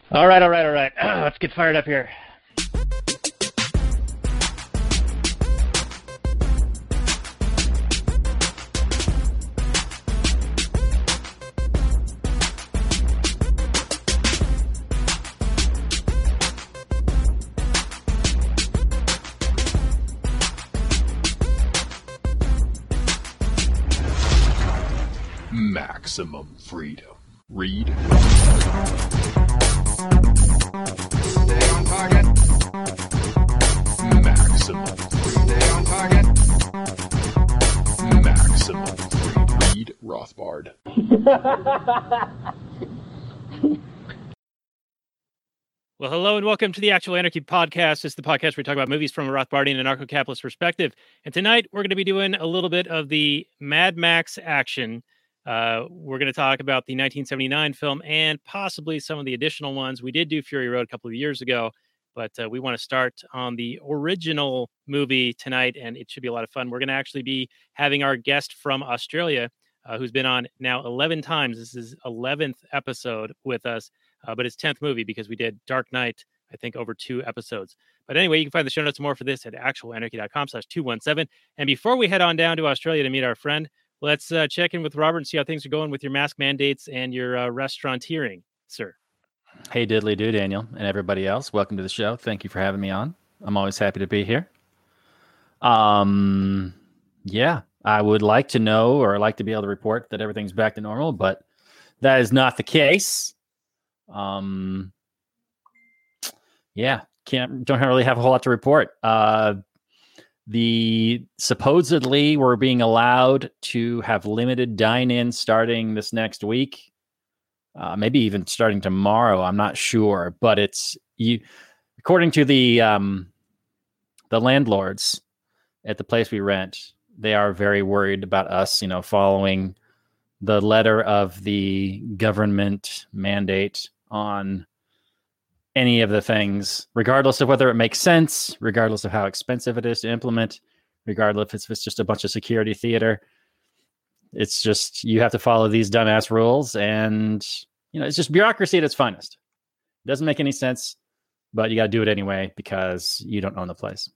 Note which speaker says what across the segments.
Speaker 1: All right. Let's get fired up here.
Speaker 2: Maximum freedom. Read.
Speaker 3: Stay on target.
Speaker 2: Maximum freedom.
Speaker 3: Stay on target.
Speaker 2: Maximum freedom. Read Rothbard.
Speaker 4: Well, hello and welcome to the Actual Anarchy Podcast. It's the podcast where we talk about movies from a Rothbardian and anarcho-capitalist perspective. And tonight, we're going to be doing a little bit of the Mad Max action. We're going to talk about the 1979 film and possibly some of the additional ones. We did do Fury Road a couple of years ago, but we want to start on the original movie tonight, and it should be a lot of fun. We're going to actually be having our guest from Australia, who's been on now 11 times. This is 11th episode with us. But it's 10th movie because we did Dark Knight, I think, over 2 episodes. But anyway, you can find the show notes more for this at actualanarchy.com/217. And before we head on down to Australia to meet our friend, let's check in with Robert and see how things are going with your mask mandates and your restauranteering, sir.
Speaker 5: Hey, diddly do, Daniel, and everybody else. Welcome to the show. Thank you for having me on. I'm always happy to be here. Yeah, I would like to know or like to be able to report that everything's back to normal, but that is not the case. Yeah, don't really have a whole lot to report. The supposedly we're being allowed to have limited dine-in starting this next week, maybe even starting tomorrow. I'm not sure, but according to the landlords at the place we rent, they are very worried about us, following the letter of the government mandate on any of the things, regardless of whether it makes sense, regardless of how expensive it is to implement, regardless if it's just a bunch of security theater. It's just, you have to follow these dumbass rules, and it's just bureaucracy at its finest. It doesn't make any sense, but you got to do it anyway because you don't own the place.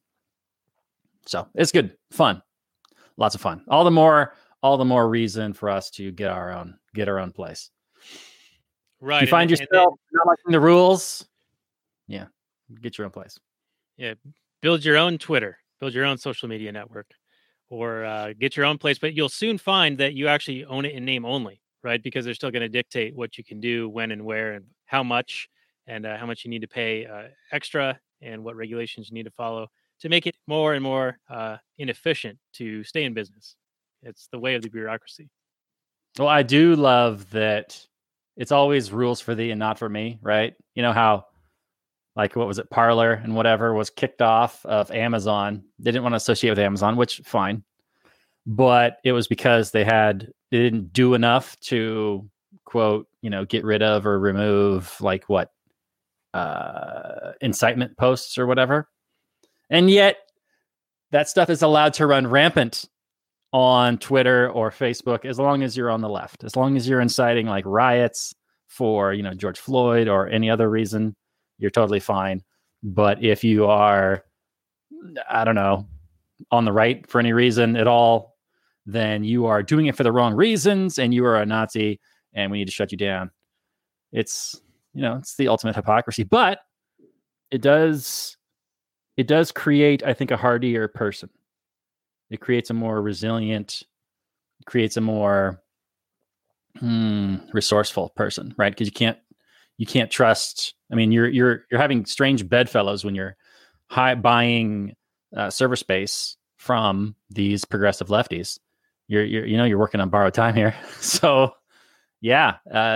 Speaker 5: So it's good, fun, lots of fun. All the more reason for us to get our own place.
Speaker 4: Right.
Speaker 5: You find yourself not liking the rules. Yeah. Get your own place.
Speaker 4: Yeah. Build your own Twitter, build your own social media network, or get your own place. But you'll soon find that you actually own it in name only, right? Because they're still going to dictate what you can do, when and where, and how much you need to pay extra, and what regulations you need to follow to make it more and more inefficient to stay in business. It's the way of the bureaucracy.
Speaker 5: Well, I do love that it's always rules for thee and not for me, right? You know how, like, what was it, Parler and whatever was kicked off of Amazon. They didn't want to associate with Amazon, which fine. But it was because they didn't do enough to, quote, get rid of or remove, like, what, incitement posts or whatever. And yet that stuff is allowed to run rampant on Twitter or Facebook, as long as you're on the left, as long as you're inciting like riots for, George Floyd or any other reason, you're totally fine. But if you are, I don't know, on the right for any reason at all, then you are doing it for the wrong reasons and you are a Nazi and we need to shut you down. It's, it's the ultimate hypocrisy, but it does create, I think, a hardier person. It creates a more resilient, creates a more resourceful person, right? Because you can't trust. I mean, you're having strange bedfellows when you're buying server space from these progressive lefties. You're working on borrowed time here, so yeah,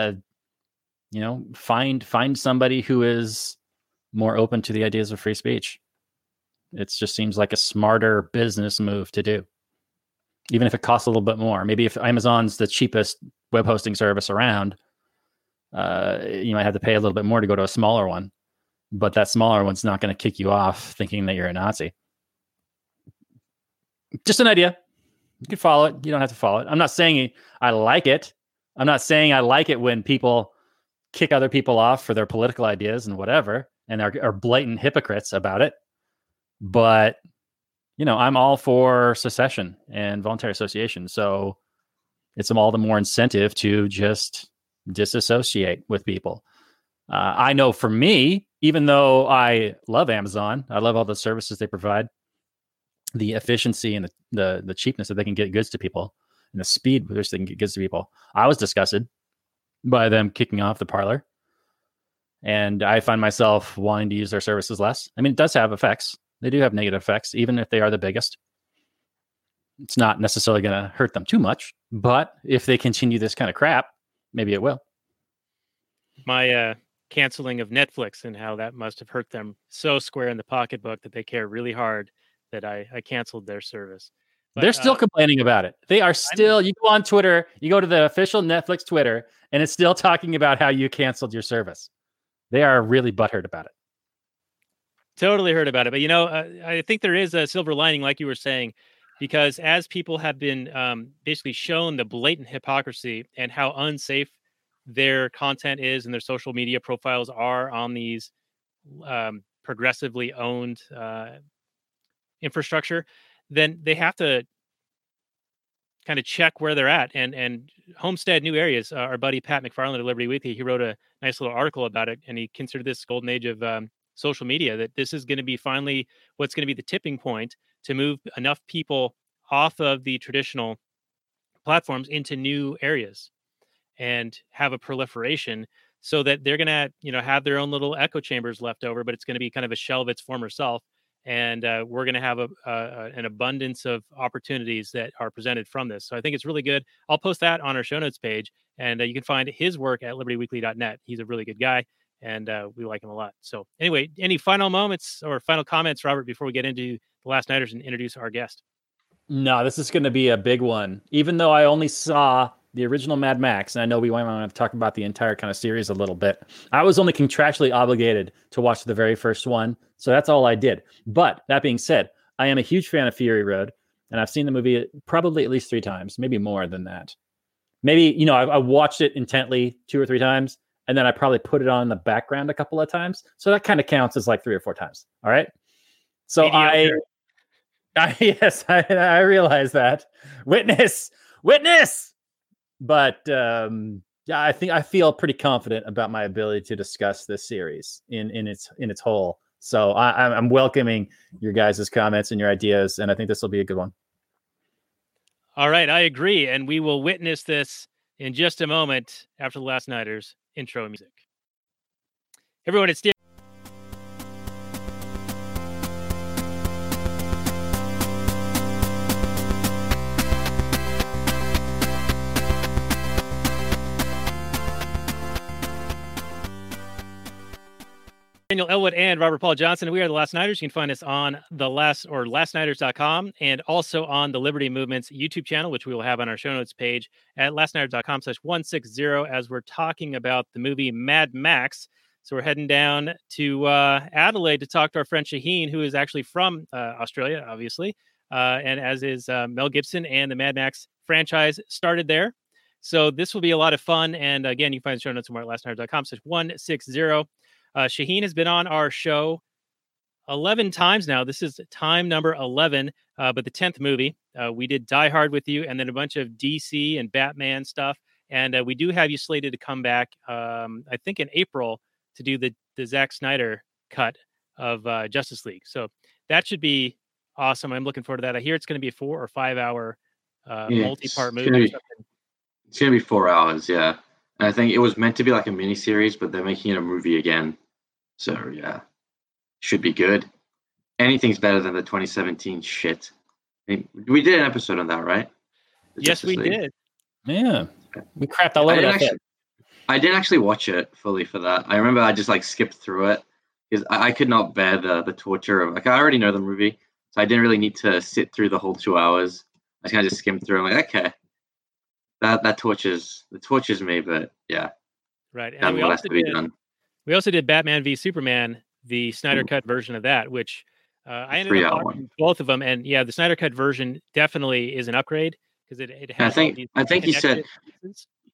Speaker 5: find somebody who is more open to the ideas of free speech. It just seems like a smarter business move to do, even if it costs a little bit more. Maybe if Amazon's the cheapest web hosting service around, you might have to pay a little bit more to go to a smaller one, but that smaller one's not going to kick you off thinking that you're a Nazi. Just an idea. You can follow it. You don't have to follow it. I'm not saying I like it. I'm not saying I like it when people kick other people off for their political ideas and whatever, and are blatant hypocrites about it. But, I'm all for secession and voluntary association. So it's all the more incentive to just disassociate with people. I know for me, even though I love Amazon, I love all the services they provide, the efficiency and the cheapness that they can get goods to people, and the speed with which they can get goods to people. I was disgusted by them kicking off the Parler. And I find myself wanting to use their services less. I mean, it does have effects. They do have negative effects, even if they are the biggest. It's not necessarily going to hurt them too much. But if they continue this kind of crap, maybe it will.
Speaker 4: My canceling of Netflix and how that must have hurt them so square in the pocketbook that they care really hard that I canceled their service. But,
Speaker 5: they're still complaining about it. They are still, you go on Twitter, you go to the official Netflix Twitter, and it's still talking about how you canceled your service. They are really butthurt about it.
Speaker 4: Totally heard about it. But, I think there is a silver lining, like you were saying, because as people have been basically shown the blatant hypocrisy and how unsafe their content is and their social media profiles are on these progressively owned infrastructure, then they have to kind of check where they're at. And Homestead New Areas, our buddy Pat McFarland of Liberty Weekly, he wrote a nice little article about it, and he considered this golden age of social media, that this is going to be finally what's going to be the tipping point to move enough people off of the traditional platforms into new areas and have a proliferation, so that they're going to, have their own little echo chambers left over, but it's going to be kind of a shell of its former self. And we're going to have an abundance of opportunities that are presented from this. So I think it's really good. I'll post that on our show notes page, and you can find his work at libertyweekly.net. He's a really good guy, and we like him a lot. So anyway, any final moments or final comments, Robert, before we get into The Last Nighters and introduce our guest?
Speaker 5: No, this is going to be a big one. Even though I only saw the original Mad Max, and I know we want to talk about the entire kind of series a little bit, I was only contractually obligated to watch the very first one. So that's all I did. But that being said, I am a huge fan of Fury Road, and I've seen the movie probably at least 3 times, maybe more than that. Maybe, I watched it intently 2 or 3 times, and then I probably put it on in the background a couple of times. So that kind of counts as like 3 or 4 times. All right. So yes, I realize that. Witness. But I think I feel pretty confident about my ability to discuss this series in its whole. So I'm welcoming your guys' comments and your ideas, and I think this will be a good one.
Speaker 4: All right, I agree, and we will witness this in just a moment after The Last Nighters intro music. Everyone, it's Daniel Elwood and Robert Paul Johnson. We are The Last Nighters. You can find us on lastnighters.com and also on the Liberty Movement's YouTube channel, which we will have on our show notes page at lastnighters.com/160 as we're talking about the movie Mad Max. So we're heading down to Adelaide to talk to our friend Shaheen, who is actually from Australia, obviously, and as is Mel Gibson, and the Mad Max franchise started there. So this will be a lot of fun. And again, you can find the show notes somewhere at lastnighters.com/160. Shaheen has been on our show 11 times now. This is time number 11, but the 10th movie. We did Die Hard with you, and then a bunch of DC and Batman stuff. And we do have you slated to come back, I think in April, to do the Zack Snyder cut of Justice League. So that should be awesome. I'm looking forward to that. I hear it's going to be a 4 or 5 hour multi-part movie.
Speaker 6: It's going to be 4 hours, yeah. And I think it was meant to be like a mini series, but they're making it a movie again. So yeah, should be good. Anything's better than the 2017 shit. I mean, we did an episode on that, right?
Speaker 4: Yes, we did.
Speaker 5: Yeah, we crapped all over that.
Speaker 6: I didn't actually watch it fully for that. I remember I just like skipped through it because I could not bear the torture of like I already know the movie, so I didn't really need to sit through the whole 2 hours. I kind of just skimmed through. I'm like, okay, that tortures me, but yeah,
Speaker 4: right. And we also did Batman v Superman, the Snyder Cut version of that, which I ended up watching both of them. And yeah, the Snyder Cut version definitely is an upgrade because it has.
Speaker 6: I think you said.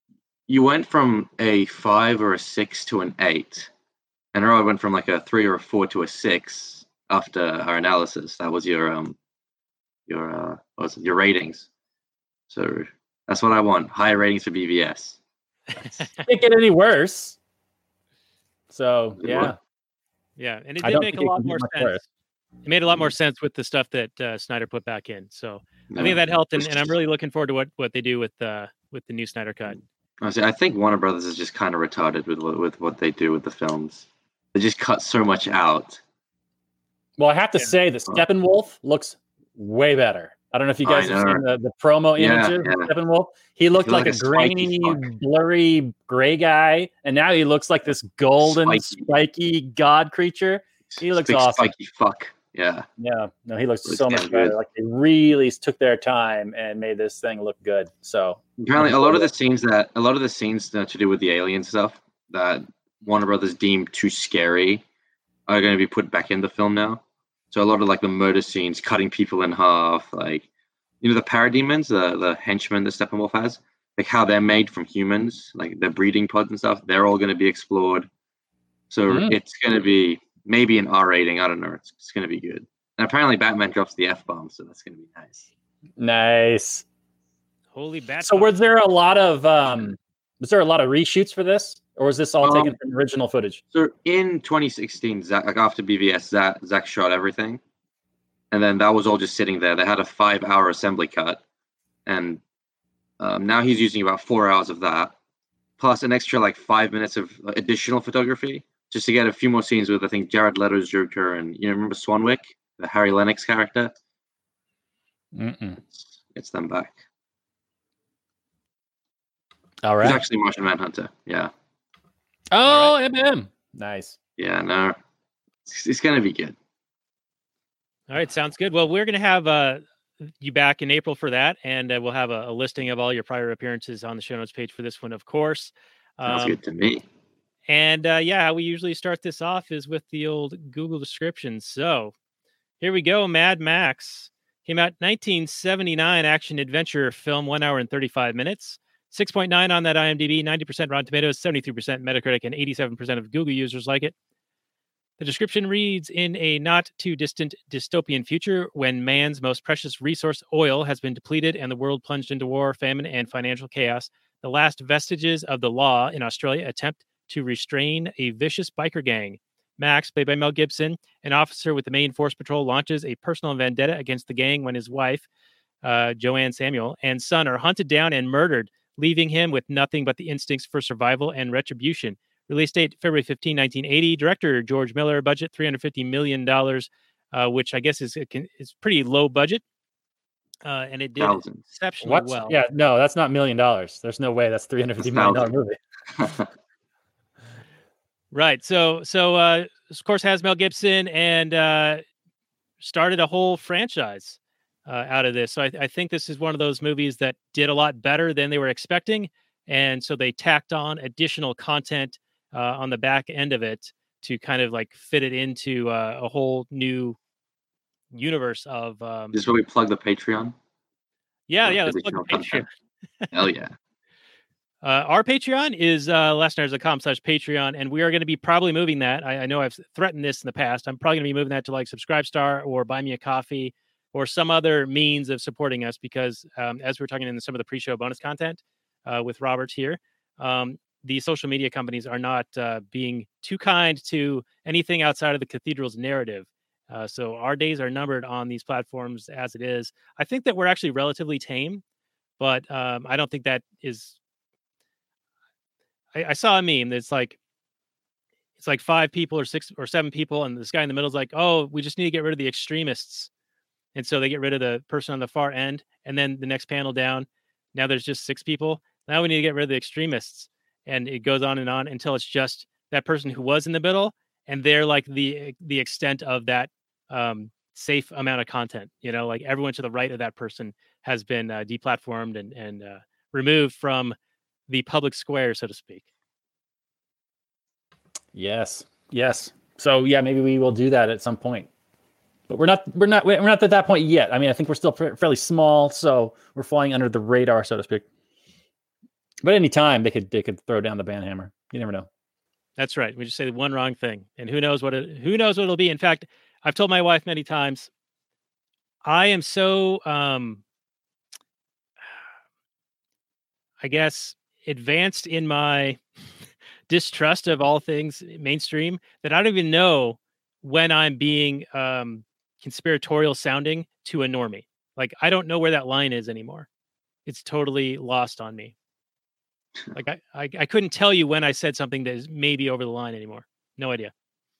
Speaker 6: you went from a 5 or a 6 to an 8, and I went from like a 3 or a 4 to a 6 after our analysis. That was your what was it, your ratings. So that's what I want. Higher ratings for BVS.
Speaker 5: Can't get any worse. So yeah.
Speaker 4: Yeah, and it
Speaker 5: I
Speaker 4: did
Speaker 5: don't
Speaker 4: make a
Speaker 5: think it
Speaker 4: lot
Speaker 5: can get
Speaker 4: more
Speaker 5: much
Speaker 4: sense.
Speaker 5: worse.
Speaker 4: It made a lot more sense with the stuff that Snyder put back in. So I think that helped, and I'm really looking forward to what they do with the new Snyder cut.
Speaker 6: Honestly, I think Warner Brothers is just kind of retarded with what they do with the films. They just cut so much out.
Speaker 5: Well, I have to say that Steppenwolf looks way better. I don't know if you guys have seen the promo images of Steppenwolf. He looked like a grainy, blurry gray guy, and now he looks like this golden, spiky god creature. He looks awesome.
Speaker 6: Spiky fuck. Yeah.
Speaker 5: Yeah. No, he looks so much better. Like they really took their time and made this thing look good. So
Speaker 6: apparently, a lot of the scenes to do with the alien stuff that Warner Brothers deemed too scary are going to be put back in the film now. So a lot of like the murder scenes, cutting people in half, like the parademons, the henchmen that Steppenwolf has, like how they're made from humans, like their breeding pods and stuff. They're all going to be explored. So it's going to be maybe an R rating. I don't know. It's going to be good. And apparently Batman drops the F-bomb, so that's going to be nice.
Speaker 5: Nice.
Speaker 4: Holy bat.
Speaker 5: So was there a lot of reshoots for this? Or was this all taken from original footage?
Speaker 6: So in 2016, after BVS, Zack shot everything. And then that was all just sitting there. They had a 5-hour assembly cut. And now he's using about 4 hours of that, plus an extra like 5 minutes of additional photography, just to get a few more scenes with, I think, Jared Leto's Joker and, remember Swanwick, the Harry Lennox character? It's them back.
Speaker 5: All right.
Speaker 6: He's actually Martian Manhunter, yeah.
Speaker 5: Oh, MM. Nice.
Speaker 6: Yeah, no. It's going to be good.
Speaker 4: All right, sounds good. Well, we're going to have you back in April for that, and we'll have a listing of all your prior appearances on the show notes page for this one, of course.
Speaker 6: Sounds good to me.
Speaker 4: And how we usually start this off is with the old Google description. So here we go. Mad Max came out 1979 action adventure film, 1 hour and 35 minutes. 6.9 on that IMDb, 90% Rotten Tomatoes, 73% Metacritic, and 87% of Google users like it. The description reads, in a not too distant dystopian future, when man's most precious resource, oil, has been depleted and the world plunged into war, famine, and financial chaos, the last vestiges of the law in Australia attempt to restrain a vicious biker gang. Max, played by Mel Gibson, an officer with the Maine Force Patrol, launches a personal vendetta against the gang when his wife, Joanne Samuel, and son are hunted down and murdered, leaving him with nothing but the instincts for survival and retribution. Release date, February 15, 1980. Director, George Miller. Budget, $350 million, which I guess is pretty low budget. And it did exceptionally well.
Speaker 5: Yeah, no, that's not $1 million. There's no way that's $350 million movie.
Speaker 4: Right. So of course, has Mel Gibson and started a whole franchise out of this. So I think this is one of those movies that did a lot better than they were expecting. And so they tacked on additional content on the back end of it to kind of like fit it into a whole new universe of.
Speaker 6: This is where we plug the Patreon.
Speaker 4: Yeah, let's plug the Patreon.
Speaker 6: Hell yeah.
Speaker 4: Our Patreon is lastnighters.com/Patreon, and we are going to be probably moving that. I know I've threatened this in the past. I'm probably going to be moving that to like Subscribestar or Buy Me a Coffee or some other means of supporting us because as we're talking in some of the pre-show bonus content with Robert here, the social media companies are not being too kind to anything outside of the cathedral's narrative. So our days are numbered on these platforms as it is. I think that we're actually relatively tame, but I don't think that is... I saw a meme that's like, it's like 5 people or 6 or 7 people, and this guy in the middle is like, oh, we just need to get rid of the extremists. And so they get rid of the person on the far end, and then the next panel down, now there's just 6 people. Now we need to get rid of the extremists. And it goes on and on until it's just that person who was in the middle, and they're like the extent of that safe amount of content. Like everyone to the right of that person has been deplatformed and removed from the public square, so to speak.
Speaker 5: Yes. So yeah, maybe we will do that at some point, but we're not at that point yet. I mean, I think we're still fairly small, so we're flying under the radar, so to speak. But anytime they could throw down the ban hammer. You never know.
Speaker 4: That's right. We just say the one wrong thing, and who knows what it'll be. In fact, I've told my wife many times, I am so I guess advanced in my distrust of all things mainstream that I don't even know when I'm being conspiratorial sounding to a normie. Like, I don't know where that line is anymore. It's totally lost on me. Like, I couldn't tell you when I said something that is maybe over the line anymore. No idea.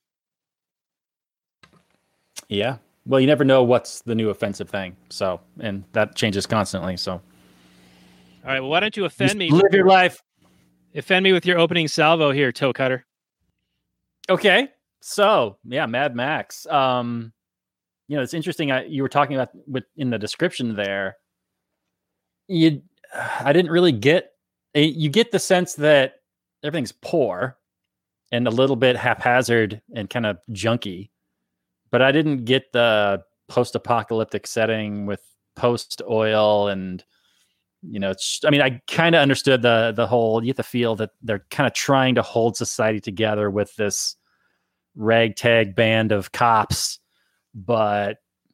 Speaker 5: Yeah. Well, you never know what's the new offensive thing. So, and that changes constantly. So,
Speaker 4: All right. Well, why don't you offend me?
Speaker 5: live your life.
Speaker 4: Offend me with your opening salvo here, toe cutter.
Speaker 5: Okay. So, yeah, Mad Max. It's interesting. You were talking about in the description there. I didn't really get. You get the sense that everything's poor and a little bit haphazard and kind of junky, but I didn't get the post-apocalyptic setting with post-oil and, I kind of understood the whole, you have to feel that they're kind of trying to hold society together with this ragtag band of cops, but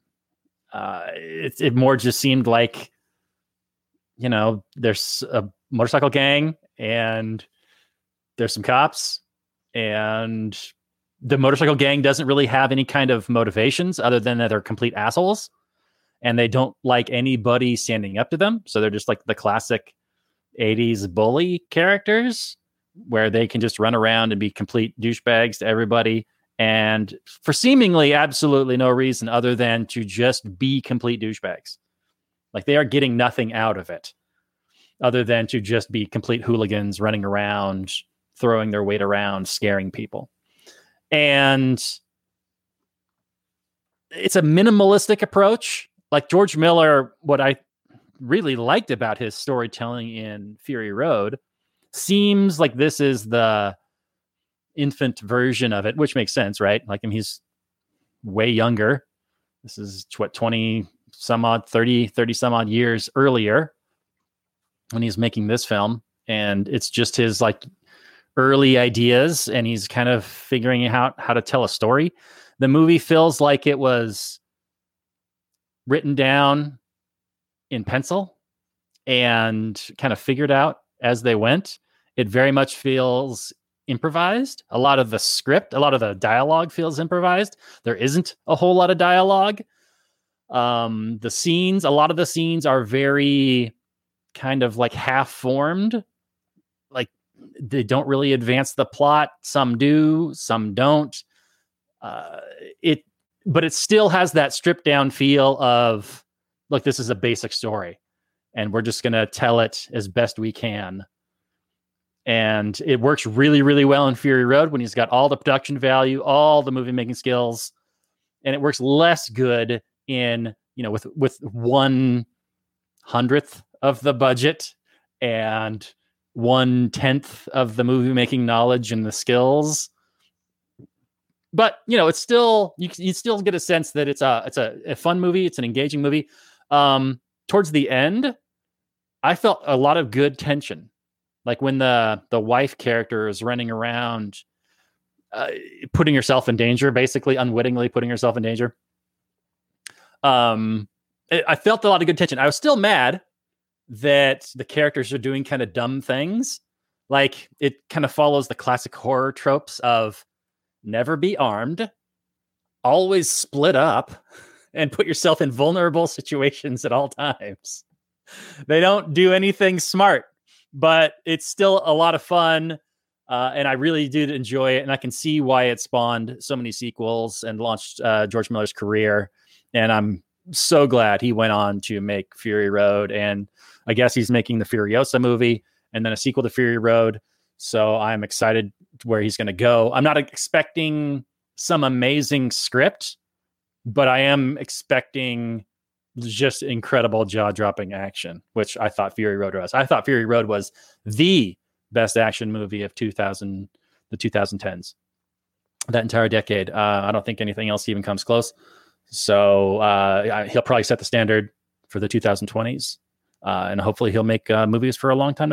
Speaker 5: it more just seemed like, there's a motorcycle gang and there's some cops, and the motorcycle gang doesn't really have any kind of motivations other than that they're complete assholes and they don't like anybody standing up to them. So they're just like the classic 80s bully characters where they can just run around and be complete douchebags to everybody. And for seemingly absolutely no reason other than to just be complete douchebags. Like, they are getting nothing out of it other than to just be complete hooligans running around, throwing their weight around, scaring people. And it's a minimalistic approach. Like George Miller, what I really liked about his storytelling in Fury Road seems like this is the infant version of it, which makes sense, right? Like, he's way younger. This is 20 some odd, 30 some odd years earlier when he's making this film. And it's just his like early ideas, and he's kind of figuring out how to tell a story. The movie feels like it was written down in pencil and kind of figured out as they went. It very much feels improvised. A lot of the script, a lot of the dialogue feels improvised. There isn't a whole lot of dialogue. The scenes, a lot of the scenes are very kind of like half formed. Like, they don't really advance the plot. Some do, some don't. But it still has that stripped down feel of, look, this is a basic story and we're just going to tell it as best we can. And it works really, really well in Fury Road when he's got all the production value, all the movie making skills, and it works less good in, with 1/100th of the budget and 1/10th of the movie making knowledge and the skills. But it's still, you still get a sense that it's a fun movie. It's an engaging movie. Towards the end, I felt a lot of good tension. Like when the wife character is running around, putting herself in danger, basically unwittingly putting herself in danger. I felt a lot of good tension. I was still mad that the characters are doing kind of dumb things. Like, it kind of follows the classic horror tropes of never be armed, always split up, and put yourself in vulnerable situations at all times. They don't do anything smart, but it's still a lot of fun. And I really did enjoy it. And I can see why it spawned so many sequels and launched George Miller's career. And I'm so glad he went on to make Fury Road. And I guess he's making the Furiosa movie and then a sequel to Fury Road. So I'm excited where he's going to go. I'm not expecting some amazing script, but I am expecting just incredible jaw-dropping action, which I thought Fury Road was. I thought Fury Road was the best action movie of the 2010s, that entire decade. I don't think anything else even comes close. So he'll probably set the standard for the 2020s, and hopefully he'll make movies for a long time to come.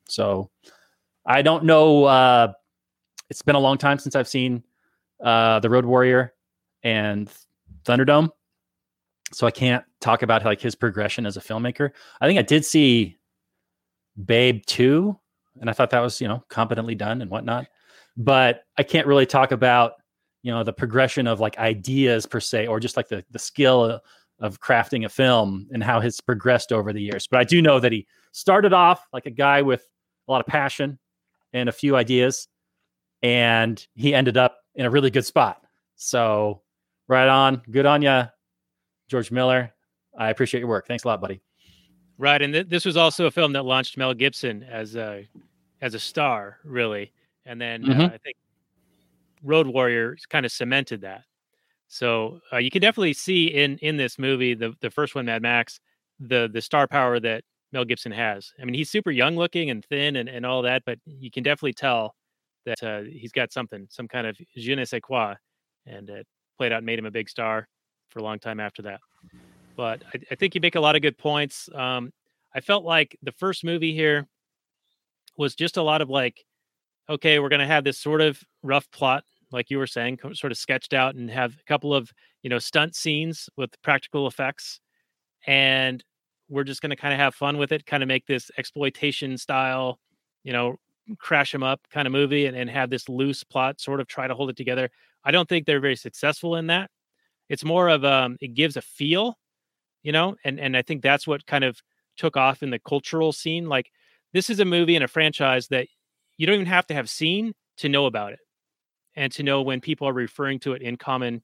Speaker 5: So I don't know. It's been a long time since I've seen The Road Warrior and Thunderdome, so I can't talk about like his progression as a filmmaker. I think I did see Babe 2, and I thought that was, competently done and whatnot. But I can't really talk about, the progression of like ideas per se, or just like the skill of crafting a film and how it's progressed over the years. But I do know that he started off like a guy with a lot of passion and a few ideas, and he ended up in a really good spot. So right on. Good on ya, George Miller. I appreciate your work. Thanks a lot, buddy.
Speaker 4: Right. And this was also a film that launched Mel Gibson as a star, really. And then I think Road Warrior kind of cemented that. So you can definitely see in this movie, the first one, Mad Max, the star power that Mel Gibson has. I mean, he's super young looking and thin and all that, but you can definitely tell that he's got some kind of je ne sais quoi, and it played out and made him a big star for a long time after that. But I think you make a lot of good points. I felt like the first movie here was just a lot of like, okay, we're going to have this sort of rough plot, like you were saying, sort of sketched out, and have a couple of, stunt scenes with practical effects. And we're just going to kind of have fun with it, kind of make this exploitation style, crash them up kind of movie, and have this loose plot, sort of try to hold it together. I don't think they're very successful in that. It's more of it gives a feel, and I think that's what kind of took off in the cultural scene. Like, this is a movie and a franchise that you don't even have to have seen to know about it, and to know when people are referring to it in common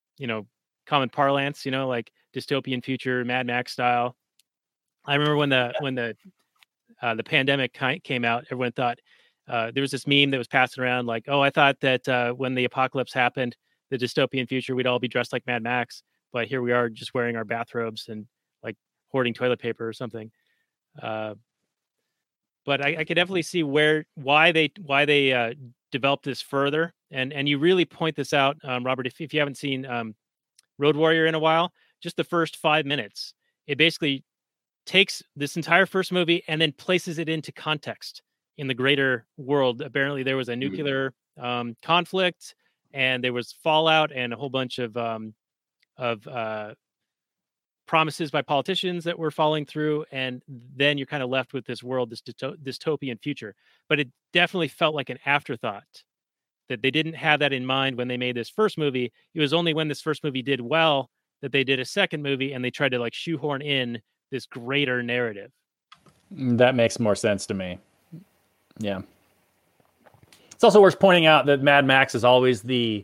Speaker 4: parlance, like dystopian future, Mad Max style. I remember when the pandemic came out, everyone thought there was this meme that was passing around like, oh, I thought that when the apocalypse happened, the dystopian future, we'd all be dressed like Mad Max, but here we are just wearing our bathrobes and like hoarding toilet paper or something. But I could definitely see why they developed this further, and you really point this out, Robert. If you haven't seen Road Warrior in a while, just the first 5 minutes, it basically takes this entire first movie and then places it into context in the greater world. Apparently, there was a nuclear conflict, and there was fallout, and a whole bunch of promises by politicians that were falling through, and then you're kind of left with this world, this dystopian future. But it definitely felt like an afterthought, that they didn't have that in mind when they made this first movie. It was only when this first movie did well that they did a second movie, and they tried to like shoehorn in this greater narrative.
Speaker 5: That makes more sense to me. Yeah. It's also worth pointing out that Mad Max is always the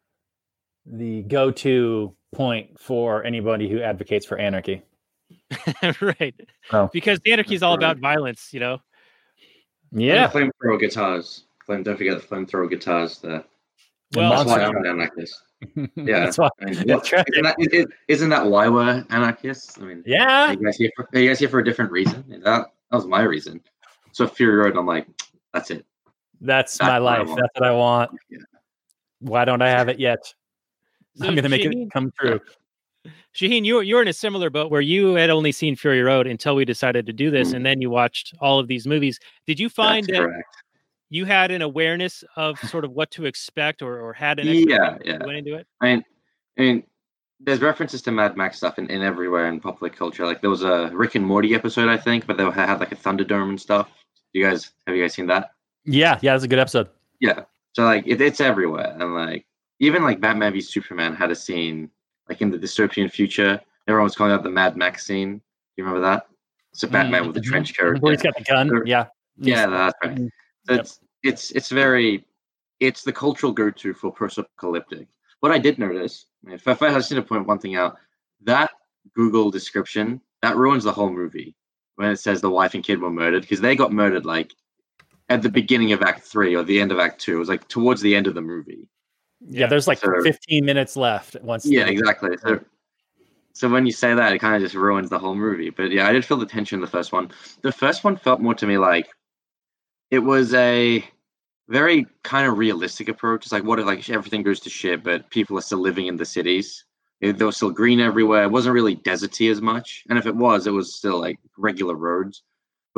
Speaker 5: go-to point for anybody who advocates for anarchy.
Speaker 4: Right.
Speaker 5: Oh.
Speaker 4: Because anarchy is all about violence,
Speaker 5: Yeah.
Speaker 6: And flamethrower guitars. Don't forget the flamethrower guitars there.
Speaker 4: Well,
Speaker 6: That's why I'm an anarchist. Yeah.
Speaker 5: That's why.
Speaker 6: I mean,
Speaker 5: That's right.
Speaker 6: isn't that why we're anarchists? I mean,
Speaker 5: Yeah.
Speaker 6: are you guys here for a different reason? That was my reason. So Fury Road, I'm like, that's it.
Speaker 5: That's my life. That's what I want.
Speaker 6: Yeah.
Speaker 5: Why don't I have it yet?
Speaker 4: So
Speaker 5: I'm going to make
Speaker 4: Shaheen,
Speaker 5: it come true.
Speaker 4: Shaheen, you're in a similar boat where you had only seen Fury Road until we decided to do this, and then you watched all of these movies. Did you find
Speaker 6: That's
Speaker 4: that
Speaker 6: correct.
Speaker 4: you had an awareness of sort of what to expect, or had an expectation when you went into it?
Speaker 6: I mean, there's references to Mad Max stuff in everywhere in popular culture. Like there was a Rick and Morty episode, I think, but they had like a Thunderdome and stuff. Have you guys seen that?
Speaker 5: Yeah, that's a good episode.
Speaker 6: Yeah. So like it's everywhere, and like even like Batman v Superman had a scene like in the dystopian future. Everyone was calling out the Mad Max scene. Do you remember that? So Batman with the trench coat.
Speaker 5: Where he's got the gun. Yeah.
Speaker 6: Yeah, that's right. So it's the cultural go-to for post-apocalyptic. What I did notice, if I just need to point one thing out, that Google description that ruins the whole movie when it says the wife and kid were murdered, because they got murdered like at the beginning of Act 3 or the end of Act 2. It was like towards the end of the movie.
Speaker 5: Yeah, there's like 15 minutes left.
Speaker 6: Exactly. So when you say that, it kind of just ruins the whole movie. But yeah, I did feel the tension in the first one. The first one felt more to me like it was a very kind of realistic approach. It's like, what if like everything goes to shit, but people are still living in the cities? There was still green everywhere. It wasn't really deserty as much. And if it was still like regular roads.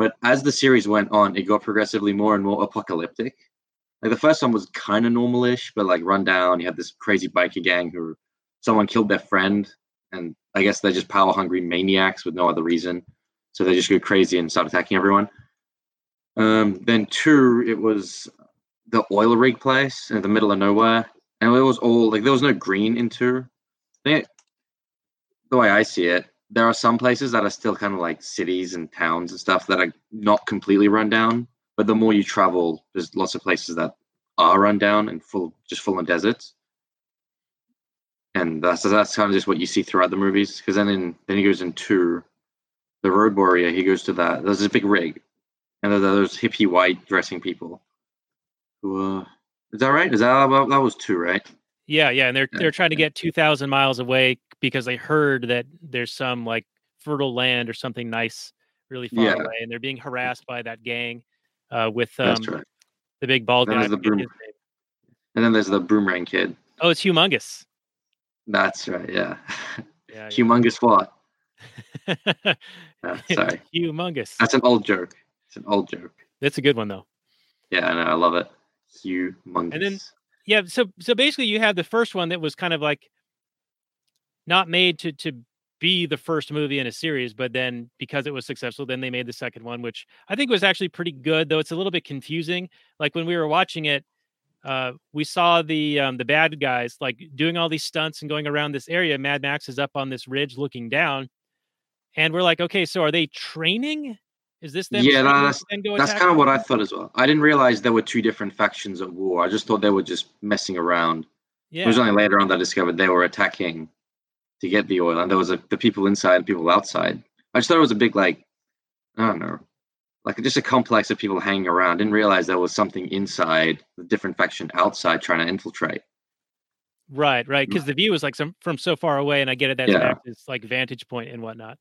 Speaker 6: But as the series went on, it got progressively more and more apocalyptic. Like the first one was kind of normalish, but like run down. You had this crazy biker gang who someone killed their friend, and I guess they're just power hungry maniacs with no other reason. So they just go crazy and start attacking everyone. Then 2, it was the oil rig place in the middle of nowhere, and it was all like there was no green in 2. The way I see it, there are some places that are still kind of like cities and towns and stuff that are not completely run down. But the more you travel, there's lots of places that are run down and full of deserts. And that's kind of just what you see throughout the movies. Because then he goes into the Road Warrior. He goes to that. There's this big rig, and there's those hippie white dressing people. Who is that right? That was 2, right?
Speaker 4: Yeah, and they're trying to get 2,000 miles away because they heard that there's some like fertile land or something nice really far away, and they're being harassed by that gang with the big bald guy.
Speaker 6: And then there's the Boomerang kid.
Speaker 4: Oh, it's Humongous.
Speaker 6: That's right. Yeah.
Speaker 4: Yeah.
Speaker 6: Humongous what? Sorry.
Speaker 4: Humongous.
Speaker 6: That's an old joke. It's an old joke.
Speaker 4: That's a good one though.
Speaker 6: Yeah, I know. I love it. Humongous.
Speaker 4: And then so basically you have the first one that was kind of like not made to be the first movie in a series, but then because it was successful, then they made the second one, which I think was actually pretty good, though it's a little bit confusing. Like when we were watching it, we saw the bad guys like doing all these stunts and going around this area. Mad Max is up on this ridge looking down, and we're like, okay, so are they training? Is this them?
Speaker 6: Yeah, that's kind of what I thought as well. I didn't realize there were 2 different factions at war. I just thought they were just messing around.
Speaker 4: Yeah.
Speaker 6: It was only later on that I discovered they were attacking to get the oil, and there was the people inside and people outside. I just thought it was a big, like, I don't know, like just a complex of people hanging around. Didn't realize there was something inside, the different faction outside trying to infiltrate.
Speaker 4: Right. Because the view was like from so far away, and I get it. That's Max's like vantage point and whatnot.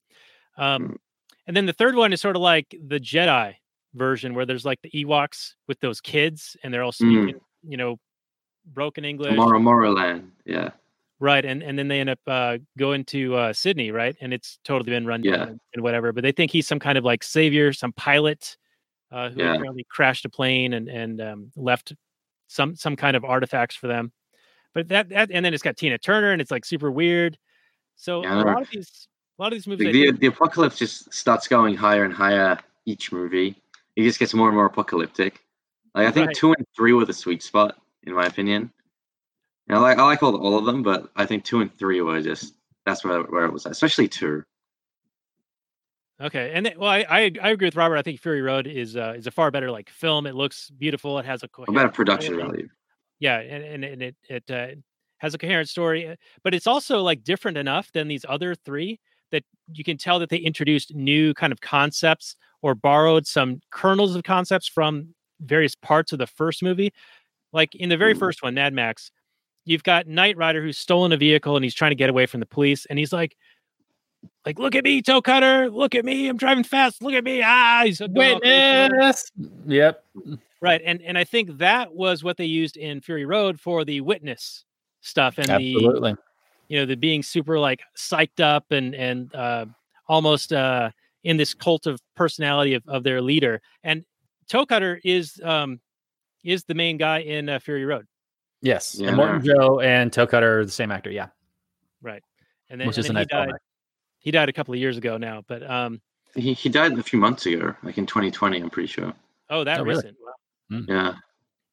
Speaker 4: And then the third one is sort of like the Jedi version, where there's like the Ewoks with those kids, and they're all speaking, broken English.
Speaker 6: Tomorrowland, yeah.
Speaker 4: Right, and then they end up going to Sydney, right? And it's totally been run down and whatever. But they think he's some kind of like savior, some pilot who apparently crashed a plane and left some kind of artifacts for them. But that and then it's got Tina Turner, and it's like super weird. So a lot of these movies,
Speaker 6: the apocalypse just starts going higher and higher each movie. It just gets more and more apocalyptic. Like I think 2 and 3 were the sweet spot, in my opinion. I like all of them, but I think 2 and 3 were just that's where it was at, especially 2.
Speaker 4: Okay, and I agree with Robert. I think Fury Road is a far better like film. It looks beautiful. It has a
Speaker 6: better production value.
Speaker 4: Yeah, and it has a coherent story, but it's also like different enough than these other 3 that you can tell that they introduced new kind of concepts or borrowed some kernels of concepts from various parts of the first movie. Like in the very first one, Mad Max, you've got Knight Rider who's stolen a vehicle and he's trying to get away from the police, and he's like, look at me, toe cutter, look at me, I'm driving fast, look at me, he's
Speaker 5: witness. Yep.
Speaker 4: Right, and I think that was what they used in Fury Road for the witness stuff and
Speaker 5: absolutely.
Speaker 4: The being super like psyched up and almost in this cult of personality of their leader. And Toe Cutter is the main guy in Fury Road.
Speaker 5: Yes, and Morton Joe and Toe Cutter are the same actor. Yeah,
Speaker 4: right. And then he died a couple of years ago now, but
Speaker 6: he died a few months ago, like in 2020. I'm pretty sure.
Speaker 4: Oh, that recent.
Speaker 6: Really? Wow. Yeah.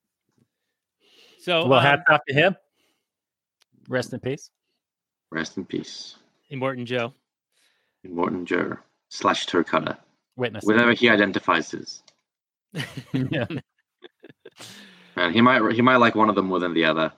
Speaker 4: So
Speaker 5: well, hats off to him. Rest in peace.
Speaker 6: Rest in peace.
Speaker 4: Immortan Joe.
Speaker 6: Immortan Joe / Toe Cutter.
Speaker 5: Witness.
Speaker 6: Whatever he identifies as.
Speaker 5: Yeah.
Speaker 6: And he might like one of them more than the other.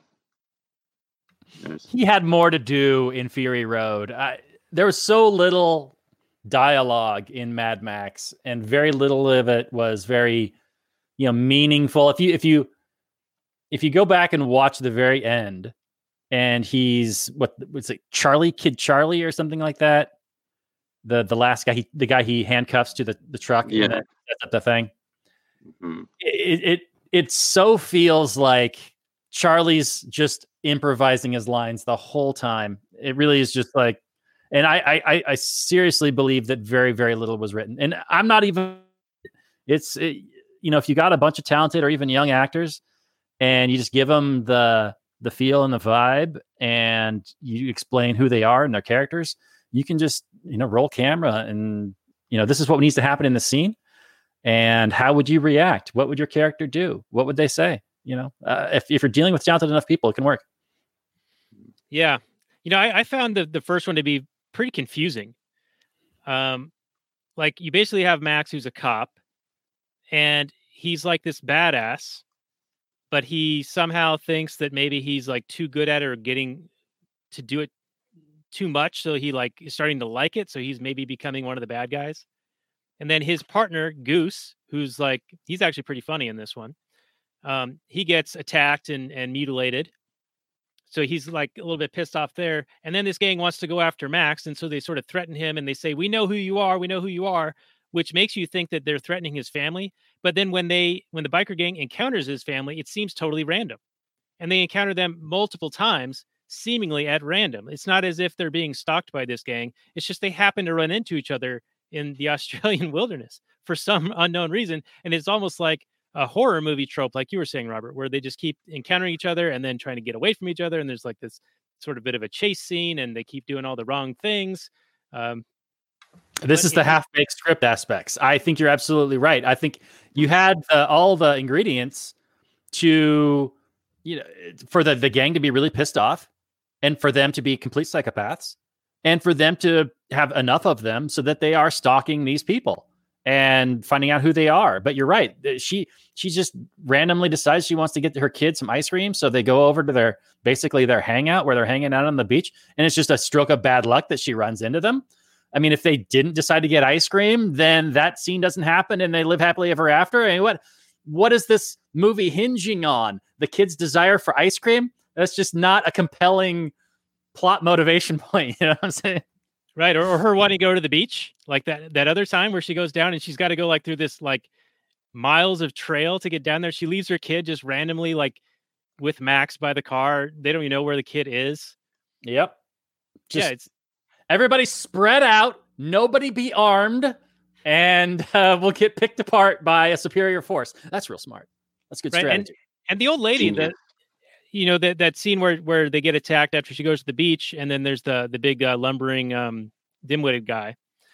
Speaker 5: He had more to do in Fury Road. There was so little dialogue in Mad Max, and very little of it was very, meaningful. If you go back and watch the very end, and he's what's it, Kid Charlie or something like that. The last guy, the guy he handcuffs to the truck, and then sets up the thing. Mm-hmm. It so feels like Charlie's just improvising his lines the whole time. It really is just like, and I seriously believe that very, very little was written. And I'm not even If you got a bunch of talented or even young actors and you just give them the feel and the vibe and you explain who they are and their characters, you can just, roll camera and, this is what needs to happen in the scene. And how would you react? What would your character do? What would they say? If you're dealing with talented enough people, it can work.
Speaker 4: Yeah. I found the first one to be pretty confusing. Like you basically have Max, who's a cop, and he's like this badass, but he somehow thinks that maybe he's like too good at it or getting to do it too much. So he like is starting to like it. So he's maybe becoming one of the bad guys. And then his partner, Goose, who's like, he's actually pretty funny in this one. He gets attacked and mutilated. So he's like a little bit pissed off there. And then this gang wants to go after Max. And so they sort of threaten him and they say, we know who you are. We know who you are, which makes you think that they're threatening his family. But then when the biker gang encounters his family, it seems totally random. And they encounter them multiple times, seemingly at random. It's not as if they're being stalked by this gang. It's just they happen to run into each other in the Australian wilderness for some unknown reason. And it's almost like a horror movie trope, like you were saying, Robert, where they just keep encountering each other and then trying to get away from each other. And there's like this sort of bit of a chase scene and they keep doing all the wrong things.
Speaker 5: This is the half-baked script aspects. I think you're absolutely right. I think you had all the ingredients to, for the gang to be really pissed off and for them to be complete psychopaths and for them to have enough of them so that they are stalking these people and finding out who they are. But you're right. She just randomly decides she wants to get her kids some ice cream. So they go over to their hangout where they're hanging out on the beach. And it's just a stroke of bad luck that she runs into them. I mean, if they didn't decide to get ice cream, then that scene doesn't happen and they live happily ever after. I mean, what is this movie hinging on? The kid's desire for ice cream? That's just not a compelling plot motivation point. You know what I'm saying?
Speaker 4: Right. Or her wanting to go to the beach, like that other time where she goes down and she's got to go like through this like miles of trail to get down there. She leaves her kid just randomly like with Max by the car. They don't even know where the kid is.
Speaker 5: Yep.
Speaker 4: It's
Speaker 5: everybody spread out. Nobody be armed. And we'll get picked apart by a superior force. That's real smart. That's good strategy.
Speaker 4: And the old lady that scene where they get attacked after she goes to the beach, and then there's the big lumbering dim-witted guy.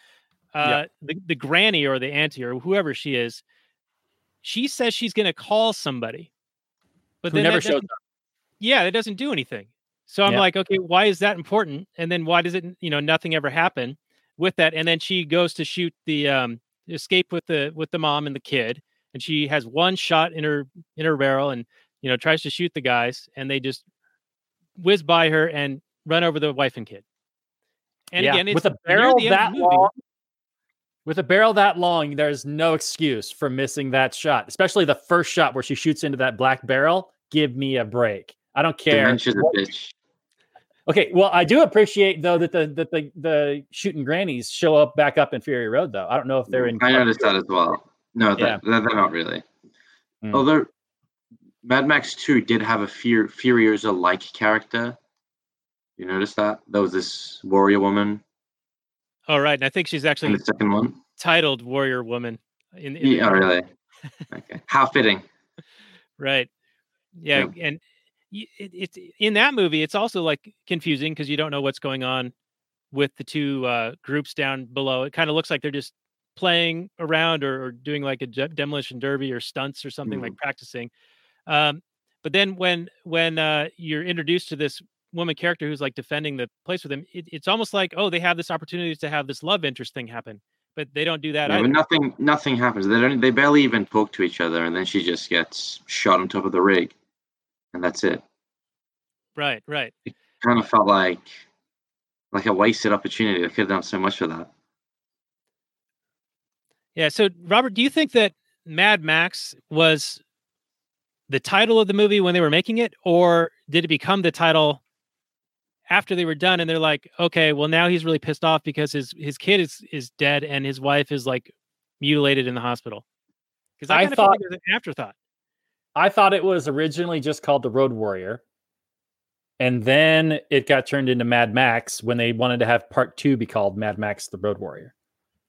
Speaker 4: The granny or the auntie or whoever she is, she says she's going to call somebody, but
Speaker 5: who
Speaker 4: then
Speaker 5: never shows up.
Speaker 4: Yeah, it doesn't do anything. So I'm like, okay, why is that important? And then why does it, nothing ever happen with that? And then she goes to shoot the escape with the mom and the kid, and she has one shot in her barrel and tries to shoot the guys, and they just whiz by her and run over the wife and kid. And again, it's
Speaker 5: with a barrel that long, there's no excuse for missing that shot, especially the first shot where she shoots into that black barrel. Give me a break. I don't care.
Speaker 6: Bitch.
Speaker 5: Okay, well, I do appreciate though that the shooting grannies show up back up in Fury Road though. I don't know if they're in.
Speaker 6: I noticed that as well. No, they're not really. Although Mad Max 2 did have a Furiosa-like character. You notice that? There was this warrior woman.
Speaker 4: Oh, right. And I think she's actually
Speaker 6: in the second one
Speaker 4: titled Warrior Woman.
Speaker 6: Yeah, really? Okay. How fitting.
Speaker 4: Right. Yeah. And it's in that movie, it's also like confusing because you don't know what's going on with the two groups down below. It kind of looks like they're just playing around or doing like a demolition derby or stunts or something, like practicing. But then when you're introduced to this woman character who's like defending the place with him, it's almost like, oh, they have this opportunity to have this love interest thing happen, but they don't do that.
Speaker 6: Yeah, but nothing happens. They barely even talk to each other, and then she just gets shot on top of the rig, and that's it.
Speaker 4: Right.
Speaker 6: It kind of felt like a wasted opportunity. They could have done so much for that.
Speaker 4: Yeah. So, Robert, do you think that Mad Max was the title of the movie when they were making it, or did it become the title after they were done and they're like, okay, well, now he's really pissed off because his kid is dead and his wife is like mutilated in the hospital? Because I thought it was an afterthought.
Speaker 5: I thought it was originally just called The Road Warrior. And then it got turned into Mad Max when they wanted to have part 2 be called Mad Max The Road Warrior.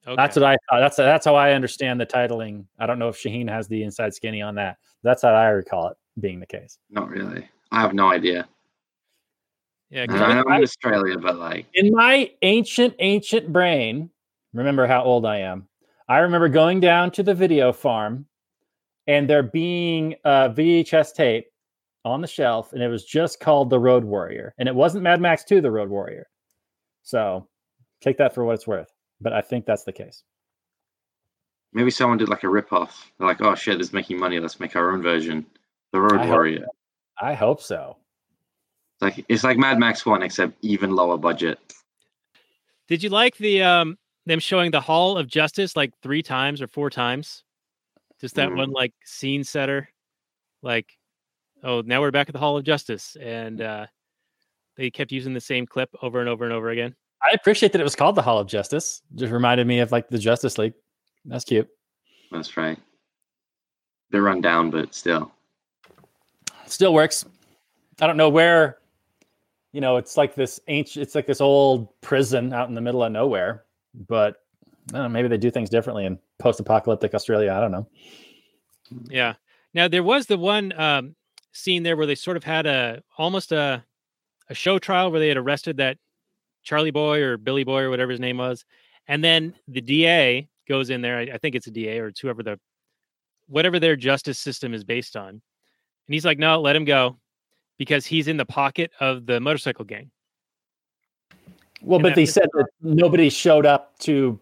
Speaker 4: Okay.
Speaker 5: That's what I thought. That's how I understand the titling. I don't know if Shaheen has the inside skinny on that. That's how I recall it being the case.
Speaker 6: Not really. I have no idea.
Speaker 4: Yeah,
Speaker 6: And
Speaker 4: 'cause
Speaker 6: I know I'm in Australia, but like,
Speaker 5: In my ancient brain, remember how old I am. I remember going down to the video farm and there being a VHS tape on the shelf, and it was just called The Road Warrior. And it wasn't Mad Max 2, The Road Warrior. So take that for what it's worth. But I think that's the case.
Speaker 6: maybe someone did like a ripoff. They're like, oh shit, this is making money. Let's make our own version. The Road Warrior.
Speaker 5: I hope so.
Speaker 6: It's like Mad Max 1, except even lower budget.
Speaker 4: did you like the them showing the Hall of Justice like 3 times or 4 times? Just that one like scene setter. Like, oh, now we're back at the Hall of Justice, and they kept using the same clip over and over and over again.
Speaker 5: I appreciate that it was called the Hall of Justice. Just reminded me of like the Justice League. That's cute.
Speaker 6: That's right. They're run down, but still.
Speaker 5: Still works. I don't know where, it's like this it's like this old prison out in the middle of nowhere, but I don't know, maybe they do things differently in post-apocalyptic Australia. I don't know.
Speaker 4: Yeah. Now there was the one scene there where they sort of had almost a show trial where they had arrested that Charlie Boy or Billy Boy or whatever his name was, and then the DA goes in there. I think it's a DA or it's whatever their justice system is based on, and he's like, "No, let him go," because he's in the pocket of the motorcycle gang.
Speaker 5: Well,
Speaker 4: And
Speaker 5: but
Speaker 4: that
Speaker 5: they
Speaker 4: was-
Speaker 5: said that nobody showed up to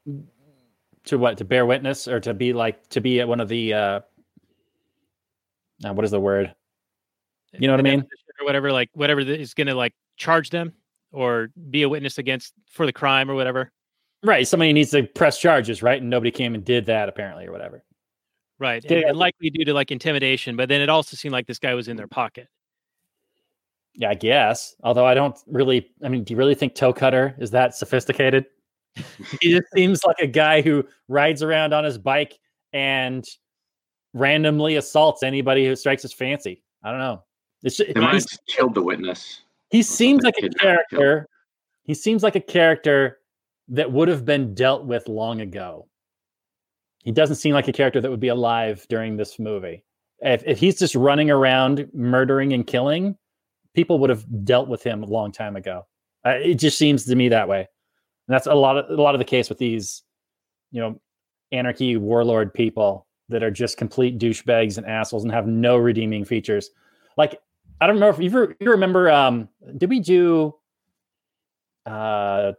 Speaker 5: bear witness or to be at one of the what is the word? You know what I mean?
Speaker 4: Or whatever is going to like charge them or be a witness for the crime or whatever.
Speaker 5: Right. Somebody needs to press charges, right? And nobody came and did that apparently or whatever.
Speaker 4: Right.
Speaker 5: Yeah.
Speaker 4: And likely due to like intimidation, but then it also seemed like this guy was in their pocket.
Speaker 5: Yeah, I guess. Although do you really think Toe Cutter is that sophisticated? He just seems like a guy who rides around on his bike and randomly assaults anybody who strikes his fancy. I don't know.
Speaker 6: They might have just killed the witness.
Speaker 5: He seems like a
Speaker 6: Kidnapped,
Speaker 5: character. He seems like a character that would have been dealt with long ago. He doesn't seem like a character that would be alive during this movie. If he's just running around murdering and killing, people would have dealt with him a long time ago. It just seems to me that way. And that's a lot of the case with these, anarchy warlord people that are just complete douchebags and assholes and have no redeeming features. Like, I don't know if you remember, did we do the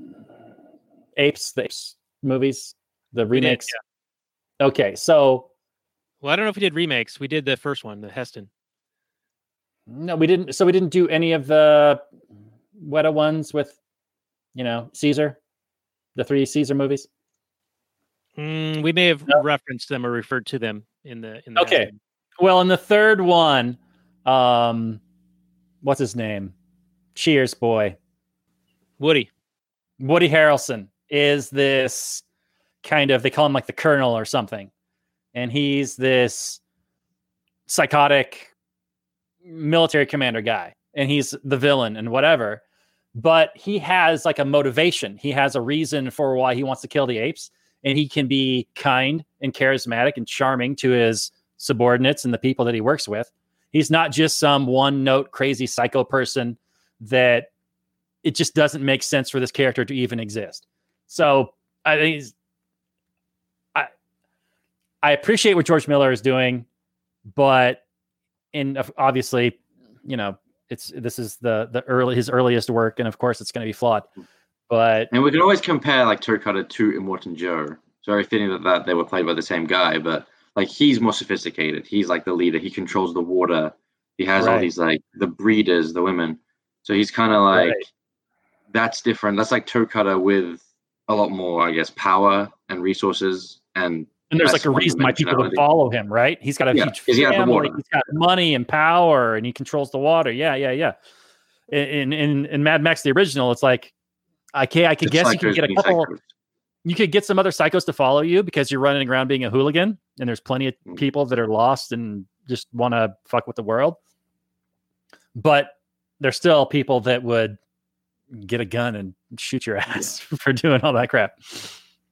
Speaker 5: Apes movies, the remakes?
Speaker 4: Yeah.
Speaker 5: Okay, so
Speaker 4: Well, I don't know if we did remakes. We did the first one, the Heston.
Speaker 5: no, we didn't. So we didn't do any of the Weta ones with, Caesar, the 3 Caesar movies.
Speaker 4: We may have referenced them or referred to them in the
Speaker 5: Okay.
Speaker 4: Heston.
Speaker 5: Well, in the third one, what's his name? Cheers, boy.
Speaker 4: Woody.
Speaker 5: Woody Harrelson is this kind of, they call him like the Colonel or something. And he's this psychotic military commander guy. And he's the villain and whatever. But he has like a motivation. He has a reason for why he wants to kill the apes. And he can be kind and charismatic and charming to his subordinates and the people that he works with. He's not just some one-note crazy psycho person that it just doesn't make sense for this character to even exist. So I think I appreciate what George Miller is doing, but obviously, this is his earliest work, and of course it's going to be flawed. But
Speaker 6: And we can always compare like Toe Cutter to Immortan Joe. It's very fitting that they were played by the same guy, but like he's more sophisticated. He's like the leader. He controls the water. He has all these like the breeders, the women. So he's kind of like that's different. That's like Toe Cutter with a lot more, I guess, power and resources and
Speaker 5: there's like a reason why people would follow him, right? He's got a huge family. He's got money and power, and he controls the water. Yeah. In Mad Max the original, it's like I could guess you could get a couple. You could get some other psychos to follow you because you're running around being a hooligan, and there's plenty of people that are lost and just want to fuck with the world. But there's still people that would get a gun and shoot your ass for doing all that crap.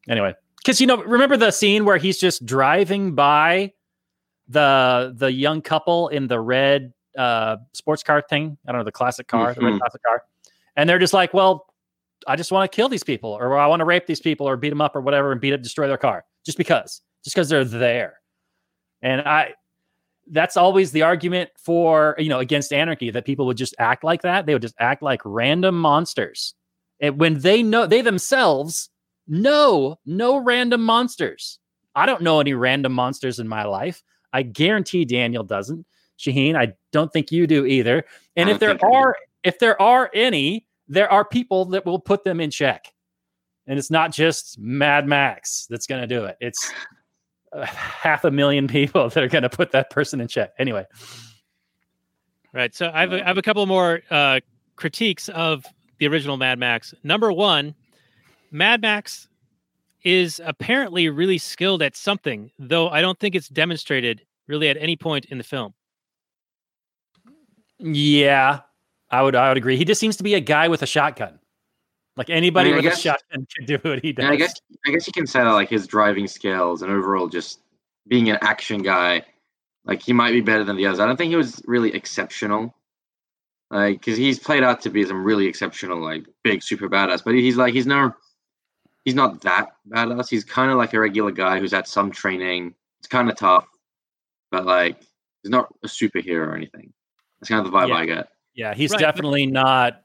Speaker 5: Anyway, because remember the scene where he's just driving by the young couple in the red sports car thing. I don't know, the classic car, the red classic car, and they're just like, "Well, I just want to kill these people, or I want to rape these people, or beat them up, or whatever, and destroy their car, just because they're there." And that's always the argument for against anarchy, that people would just act like that. They would just act like random monsters, and when they themselves know no random monsters. I don't know any random monsters in my life. I guarantee Daniel doesn't. Shaheen, I don't think you do either. And if there are any, there are people that will put them in check. And it's not just Mad Max that's going to do it. It's 500,000 people that are going to put that person in check. Anyway.
Speaker 4: Right. So I have a couple more critiques of the original Mad Max. Number one, Mad Max is apparently really skilled at something, though I don't think it's demonstrated really at any point in the film.
Speaker 5: Yeah, I would agree. He just seems to be a guy with a shotgun. Like anybody with a shotgun can do what he does.
Speaker 6: I guess you can say that, like, his driving skills and overall just being an action guy, like, he might be better than the others. I don't think he was really exceptional, like, because he's played out to be some really exceptional, like, big super badass. But he's not that badass. He's kind of like a regular guy who's had some training. It's kind of tough, but like he's not a superhero or anything. That's kind of the vibe I get.
Speaker 5: Yeah, he's definitely not.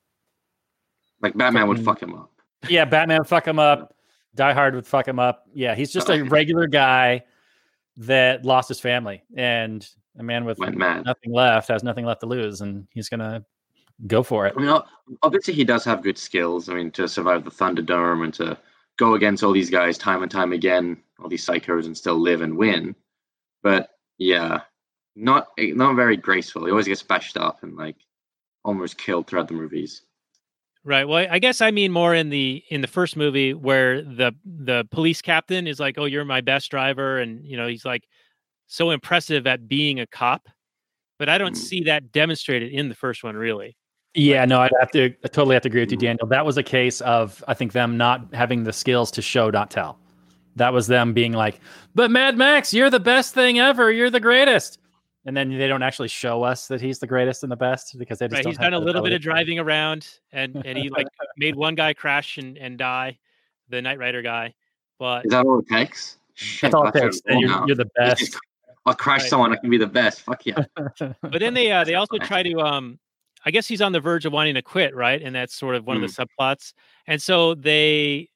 Speaker 6: Like Batman would fuck him up.
Speaker 5: Yeah, Batman would fuck him up. Die Hard would fuck him up. Yeah, he's just a regular guy that lost his family, and a man with nothing left has nothing left to lose, and he's gonna go for it.
Speaker 6: I mean, obviously he does have good skills. I mean, to survive the Thunderdome and to go against all these guys time and time again, all these psychos, and still live and win. But yeah, not very graceful. He always gets bashed up and like almost killed throughout the movies.
Speaker 4: Right. Well, I guess I mean more in the first movie where the police captain is like, "Oh, you're my best driver," and he's like so impressive at being a cop. But I don't see that demonstrated in the first one, really.
Speaker 5: Yeah, no, I totally have to agree with you, Daniel. That was a case of, I think, them not having the skills to show, not tell. That was them being like, "But Mad Max, you're the best thing ever. You're the greatest." And then they don't actually show us that he's the greatest and the best because they just don't.
Speaker 4: He's done a little bit of driving around, and he like made one guy crash and die, the Knight Rider guy. But
Speaker 6: is that all it takes?
Speaker 5: That's all it takes. And you're the best.
Speaker 6: I'll crash someone. I can be the best. Fuck yeah.
Speaker 4: But then they also try to I guess he's on the verge of wanting to quit, right? And that's sort of one of the subplots. And so they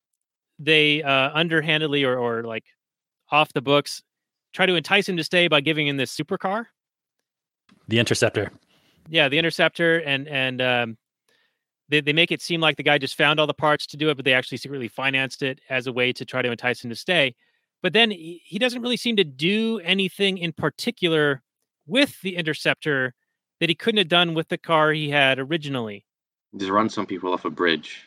Speaker 4: underhandedly or like off the books try to entice him to stay by giving him this supercar.
Speaker 5: The Interceptor.
Speaker 4: Yeah, the Interceptor, and they make it seem like the guy just found all the parts to do it, but they actually secretly financed it as a way to try to entice him to stay. But then he doesn't really seem to do anything in particular with the Interceptor that he couldn't have done with the car he had originally.
Speaker 6: Just run some people off a bridge.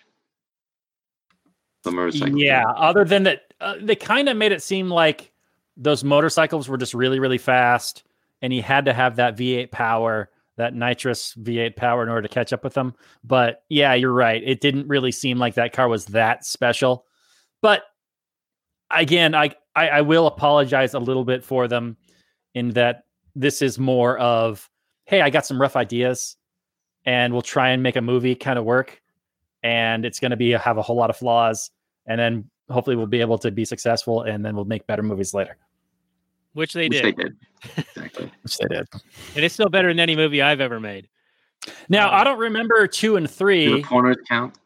Speaker 6: The motorcycle.
Speaker 5: Yeah, other than that, they kind of made it seem like those motorcycles were just really, really fast, and he had to have that V8 power, that nitrous V8 power in order to catch up with them. But yeah, you're right. It didn't really seem like that car was that special. But again, I will apologize a little bit for them in that this is more of, hey, I got some rough ideas and we'll try and make a movie kind of work. And it's going to have a whole lot of flaws. And then hopefully we'll be able to be successful, and then we'll make better movies later.
Speaker 4: Which they did.
Speaker 6: Exactly.
Speaker 5: Which they did.
Speaker 4: And it's still better than any movie I've ever made.
Speaker 5: Now, I don't remember 2 and 3.
Speaker 6: Do the corners count?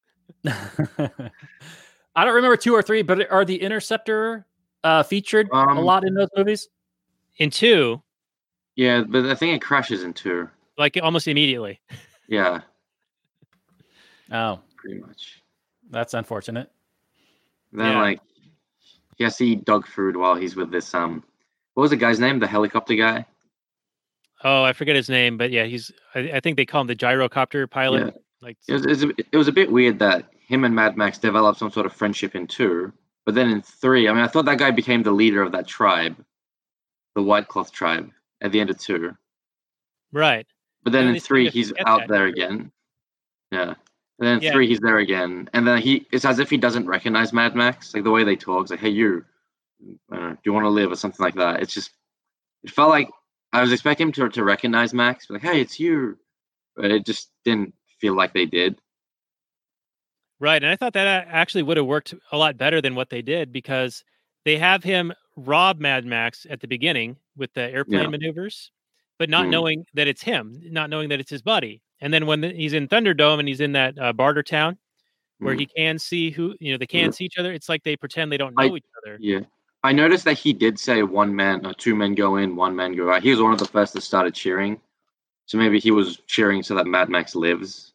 Speaker 5: I don't remember 2 or 3, but are the Interceptor featured a lot in those movies?
Speaker 4: In 2.
Speaker 6: Yeah, but I think it crashes in 2.
Speaker 4: Like almost immediately.
Speaker 6: Yeah.
Speaker 5: Oh.
Speaker 6: Pretty much.
Speaker 5: That's unfortunate.
Speaker 6: Then, like, he has to eat dog food while he's with this, what was the guy's name? The helicopter guy?
Speaker 4: Oh, I forget his name, but yeah, I think they call him the gyrocopter pilot.
Speaker 6: Yeah.
Speaker 4: Like
Speaker 6: it was a bit weird that him and Mad Max developed some sort of friendship in 2, but then in 3, I mean, I thought that guy became the leader of that tribe, the White Cloth tribe, at the end of 2.
Speaker 4: Right.
Speaker 6: But then in 3, he's out there again. Yeah. And then
Speaker 4: Yeah.
Speaker 6: 3, he's there again, and then it's as if he doesn't recognize Mad Max, like the way they talk. It's like, "Hey, you, do you want to live?" or something like that. It's just, it felt like I was expecting him to recognize Max, like, "Hey, it's you," but it just didn't feel like they did.
Speaker 4: Right. And I thought that actually would have worked a lot better than what they did, because they have him rob Mad Max at the beginning with the airplane
Speaker 6: Yeah.
Speaker 4: maneuvers, but not
Speaker 6: Mm.
Speaker 4: knowing that it's him, not knowing that it's his buddy. And then when he's in Thunderdome and he's in that barter town where
Speaker 6: Mm.
Speaker 4: he can see they can see each other, it's like they pretend they don't
Speaker 6: I-
Speaker 4: know each other.
Speaker 6: Yeah. I noticed that he did say one man or two men go in, one man go out. He was one of the first that started cheering. So maybe he was cheering so that Mad Max lives.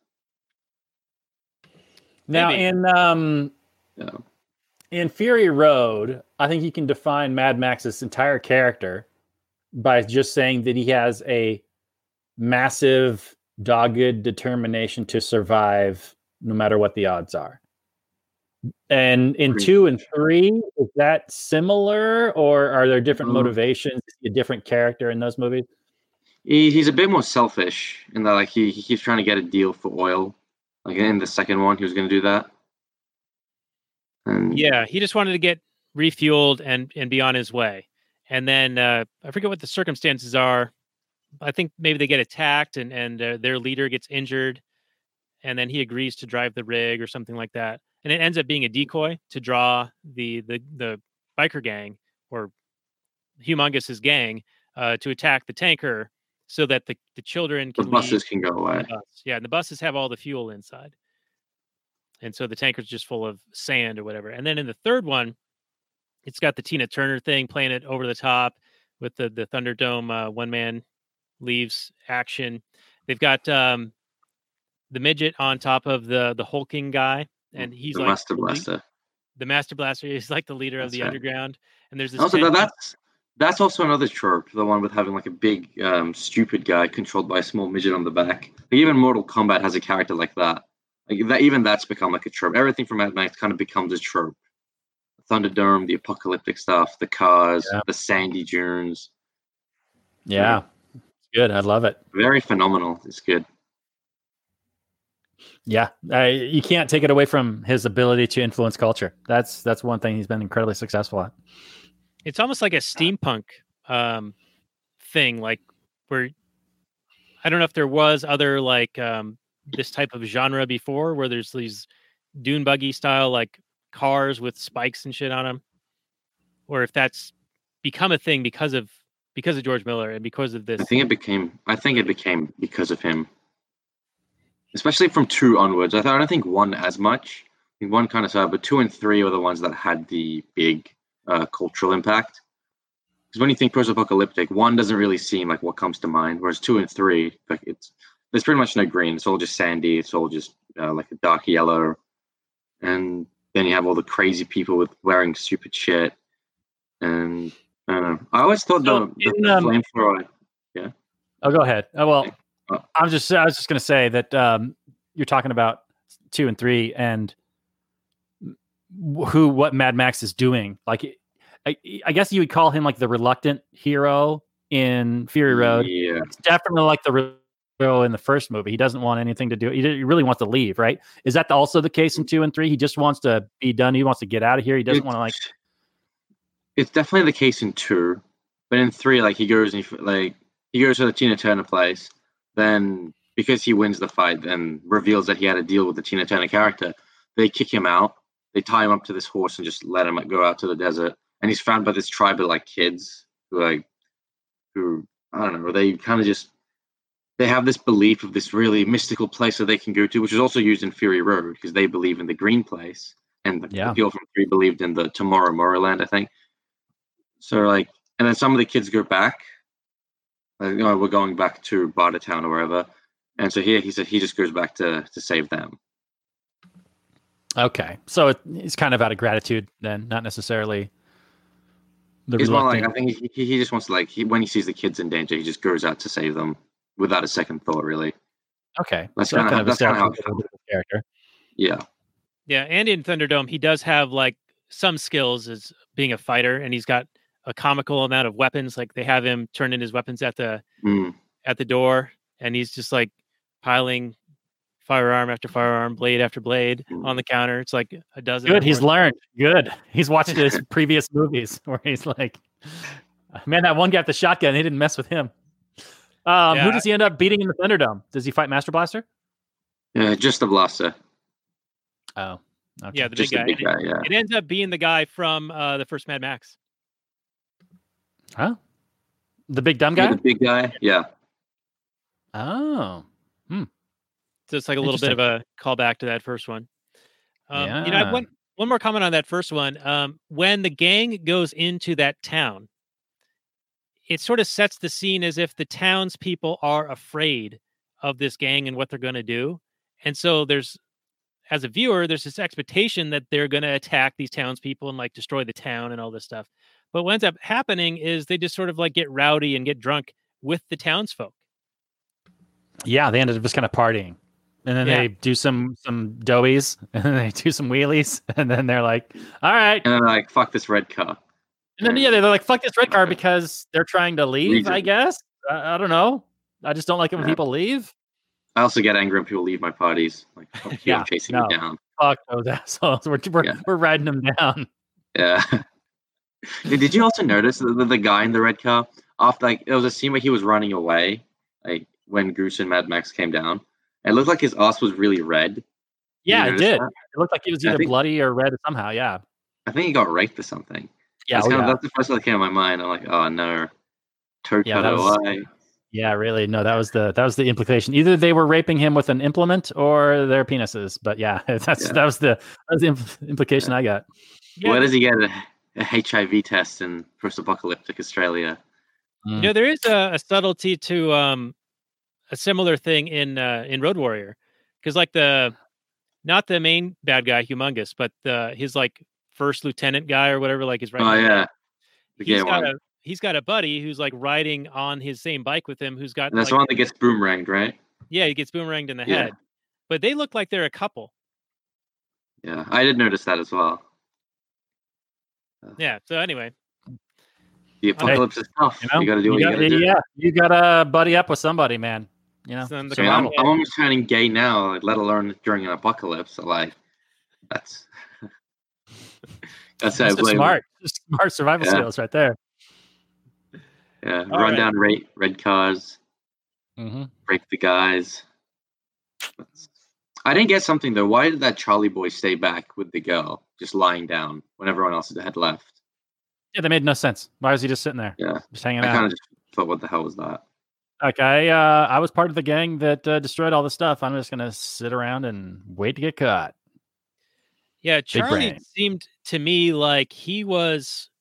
Speaker 5: Now
Speaker 4: Maybe.
Speaker 6: Yeah.
Speaker 5: in Fury Road, I think you can define Mad Max's entire character by just saying that he has a massive, dogged determination to survive no matter what the odds are. And in
Speaker 6: Agreed.
Speaker 5: 2 and 3, is that similar, or are there different
Speaker 6: Mm.
Speaker 5: motivations? Is he a different character in those movies?
Speaker 6: He's a bit more selfish in that, like, he keeps trying to get a deal for oil. Like in the second one, he was going to do that. And
Speaker 4: Yeah, he just wanted to get refueled and be on his way. And then I forget what the circumstances are. I think maybe they get attacked and their leader gets injured, and then he agrees to drive the rig or something like that. And it ends up being a decoy to draw the biker gang, or Humongous's gang, to attack the tanker so that the children
Speaker 6: the
Speaker 4: can
Speaker 6: buses
Speaker 4: leave
Speaker 6: can go
Speaker 4: the
Speaker 6: away.
Speaker 4: bus. Yeah, and the buses have all the fuel inside. And so the tanker's just full of sand or whatever. And then in the third one, it's got the Tina Turner thing, playing it over the top with the Thunderdome one man leaves action. They've got the midget on top of the hulking guy, and he's
Speaker 6: The
Speaker 4: like
Speaker 6: Master
Speaker 4: the lead-
Speaker 6: Blaster.
Speaker 4: the Master Blaster. He's like the leader of
Speaker 6: That's
Speaker 4: the
Speaker 6: right.
Speaker 4: underground. And there's this
Speaker 6: Also,
Speaker 4: tension-
Speaker 6: that's also another trope. The one with having like a big, stupid guy controlled by a small midget on the back. Like, even Mortal Kombat has a character like that. Like that, even that's become like a trope. Everything from Mad Max kind of becomes a trope. Thunderdome, the apocalyptic stuff, the cars,
Speaker 5: Yeah.
Speaker 6: the sandy dunes.
Speaker 5: Yeah, it's good. I love it.
Speaker 6: Very phenomenal. It's good.
Speaker 5: Yeah, you can't take it away from his ability to influence culture. That's one thing he's been incredibly successful at.
Speaker 4: it's almost like a steampunk thing, like where I don't know if there was other like this type of genre before, where there's these dune buggy style like cars with spikes and shit on them, or if that's become a thing because of George Miller and because of this.
Speaker 6: I think it became because of him. Especially from 2 onwards. I don't think 1 as much. I think 1 kind of saw, but 2 and 3 are the ones that had the big cultural impact. Because when you think post-apocalyptic, 1 doesn't really seem like what comes to mind, whereas 2 and 3, like there's pretty much no green. It's all just sandy. It's all just like a dark yellow, and then you have all the crazy people with wearing stupid shit. And I don't know. I always thought
Speaker 5: So
Speaker 6: the
Speaker 5: in,
Speaker 6: flamethrower.
Speaker 5: Oh, go ahead. Oh, well,
Speaker 6: Oh.
Speaker 5: I was just going to say that you're talking about 2 and 3 and what Mad Max is doing. Like, I guess you would call him like the reluctant hero in Fury Road.
Speaker 6: Yeah.
Speaker 5: It's definitely like the hero in the first movie. He doesn't want anything to do. He really wants to leave, right? Is that also the case in 2 and 3? He just wants to be done. He wants to get out of here. He doesn't want to like.
Speaker 6: It's definitely the case in 2, but in 3, like he goes to the Tina Turner place. Then, because he wins the fight and reveals that he had a deal with the Tina Turner character, they kick him out. They tie him up to this horse and just let him go out to the desert. And he's found by this tribe of like kids who I don't know. They kind of they have this belief of this really mystical place that they can go to, which is also used in Fury Road because they believe in the green place, and the people from 3 believed in the Tomorrowland, I think. So like, and then some of the kids go back. We're going back to Bartertown or wherever, and so here he said he just goes back to save them.
Speaker 5: Okay, so it's kind of out of gratitude then, not necessarily.
Speaker 6: It's more like I think he just wants to when he sees the kids in danger, he just goes out to save them without a second thought, really.
Speaker 5: Okay,
Speaker 6: That's
Speaker 5: so
Speaker 6: kind of how
Speaker 5: character.
Speaker 6: Yeah.
Speaker 4: Yeah, and in Thunderdome, he does have like some skills as being a fighter, and he's got a comical amount of weapons. Like they have him turn in his weapons at the door, and he's just like piling firearm after firearm, blade after blade on the counter. It's like a dozen.
Speaker 5: Good.
Speaker 4: or
Speaker 5: He's
Speaker 4: more.
Speaker 5: learned. Good. He's watched his previous movies where he's like, man, that one guy with the shotgun, he didn't mess with him. Who does he end up beating in the Thunderdome? Does he fight Master Blaster?
Speaker 6: Just the blaster.
Speaker 5: Oh, okay.
Speaker 4: Yeah, the
Speaker 6: Just
Speaker 4: big
Speaker 6: the
Speaker 4: guy.
Speaker 6: big guy. Yeah.
Speaker 4: It ends up being the guy from the first Mad Max.
Speaker 5: Huh? The big dumb
Speaker 6: Yeah,
Speaker 5: guy?
Speaker 6: the big guy. Yeah.
Speaker 5: Oh.
Speaker 4: So it's like a little bit of a callback to that first one. I have
Speaker 5: Yeah.
Speaker 4: one more comment on that first one. When the gang goes into that town, it sort of sets the scene as if the townspeople are afraid of this gang and what they're going to do. And so as a viewer, there's this expectation that they're going to attack these townspeople and like destroy the town and all this stuff. But what ends up happening is they just sort of like get rowdy and get drunk with the townsfolk.
Speaker 5: Yeah, they ended up just kind of partying. And then they do some doughies, and then they do some wheelies, and then they're like, all right.
Speaker 6: And they're like, fuck this red car.
Speaker 5: And then, they're like, fuck this red car because they're trying to leave, I guess. I don't know. I just don't like it when people leave.
Speaker 6: I also get angry when people leave my parties. Like, fuck you, I'm chasing you down.
Speaker 5: Fuck those assholes. We're riding them down.
Speaker 6: Yeah. Did you also notice the guy in the red car? After, like, there was a scene where he was running away, like when Goose and Mad Max came down. It looked like his ass was really red.
Speaker 5: Yeah, it did.
Speaker 6: That?
Speaker 5: It looked like he was either bloody or red somehow. Yeah.
Speaker 6: I think he got raped or something.
Speaker 5: Yeah,
Speaker 6: that's the first thing that came to my mind. I'm like, oh no, toe cut away.
Speaker 5: Yeah, really. No, that was the implication. Either they were raping him with an implement or their penises. But yeah, that was the implication I got.
Speaker 6: Yeah. Where does he get a HIV test in post-apocalyptic Australia?
Speaker 4: There is a subtlety to a similar thing in Road Warrior, because like not the main bad guy, Humongous, but his like first lieutenant guy or whatever, like his right.
Speaker 6: Oh yeah,
Speaker 4: he's got a buddy who's like riding on his same bike with him, who's got.
Speaker 6: And that's
Speaker 4: like,
Speaker 6: the one that gets boomeranged, right?
Speaker 4: Yeah, he gets boomeranged in the head, but they look like they're a couple.
Speaker 6: Yeah, I did notice that as well.
Speaker 4: Yeah. So anyway.
Speaker 6: The apocalypse is tough. You got to do what you got to do.
Speaker 5: Yeah, you got to buddy up with somebody, man.
Speaker 6: I'm almost turning gay now, let alone during an apocalypse. So like, that's
Speaker 5: smart survival skills right there.
Speaker 6: Yeah, run down red cars, break the guys. I didn't get something though. Why did that Charlie boy stay back with the girl, just lying down when everyone else had left?
Speaker 5: Yeah, that made no sense. Why was he just sitting there?
Speaker 6: Yeah,
Speaker 5: just hanging out.
Speaker 6: I kind of just thought, what the hell was that?
Speaker 5: Okay, I was part of the gang that destroyed all the stuff. I'm just gonna sit around and wait to get caught.
Speaker 4: Yeah, Charlie seemed to me like he was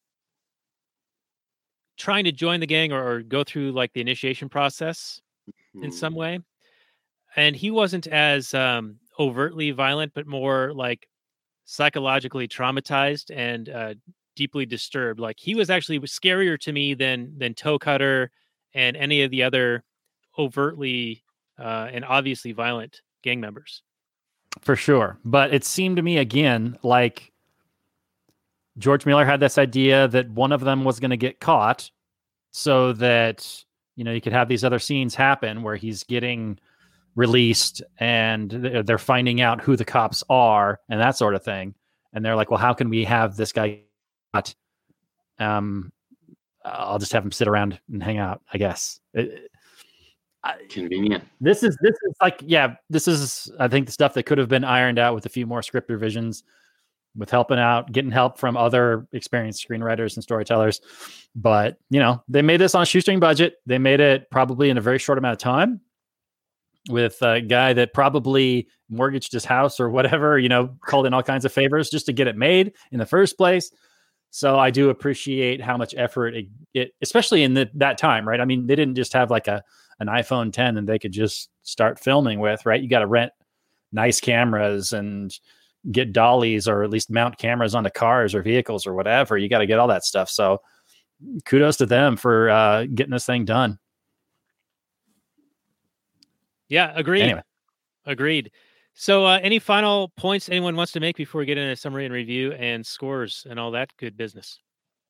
Speaker 4: trying to join the gang or go through like the initiation process in some way, and he wasn't as overtly violent, but more like psychologically traumatized and deeply disturbed. Like he was actually scarier to me than Toe Cutter and any of the other overtly and obviously violent gang members.
Speaker 5: For sure. But it seemed to me again like George Miller had this idea that one of them was going to get caught so that, you could have these other scenes happen where he's getting released and they're finding out who the cops are and that sort of thing. And they're like, well, how can we have this guy caught? I'll just have him sit around and hang out, I guess.
Speaker 6: Convenient.
Speaker 5: This is like, this is, I think, the stuff that could have been ironed out with a few more script revisions, with getting help from other experienced screenwriters and storytellers. But, they made this on a shoestring budget. They made it probably in a very short amount of time with a guy that probably mortgaged his house or whatever, called in all kinds of favors just to get it made in the first place. So I do appreciate how much effort it especially in that time, right? I mean, they didn't just have like an iPhone 10 and they could just start filming with, right? You got to rent nice cameras and get dollies or at least mount cameras onto cars or vehicles or whatever. You got to get all that stuff. So kudos to them for getting this thing done.
Speaker 4: Yeah, agreed.
Speaker 5: Anyway.
Speaker 4: Agreed. So any final points anyone wants to make before we get into summary and review and scores and all that good business?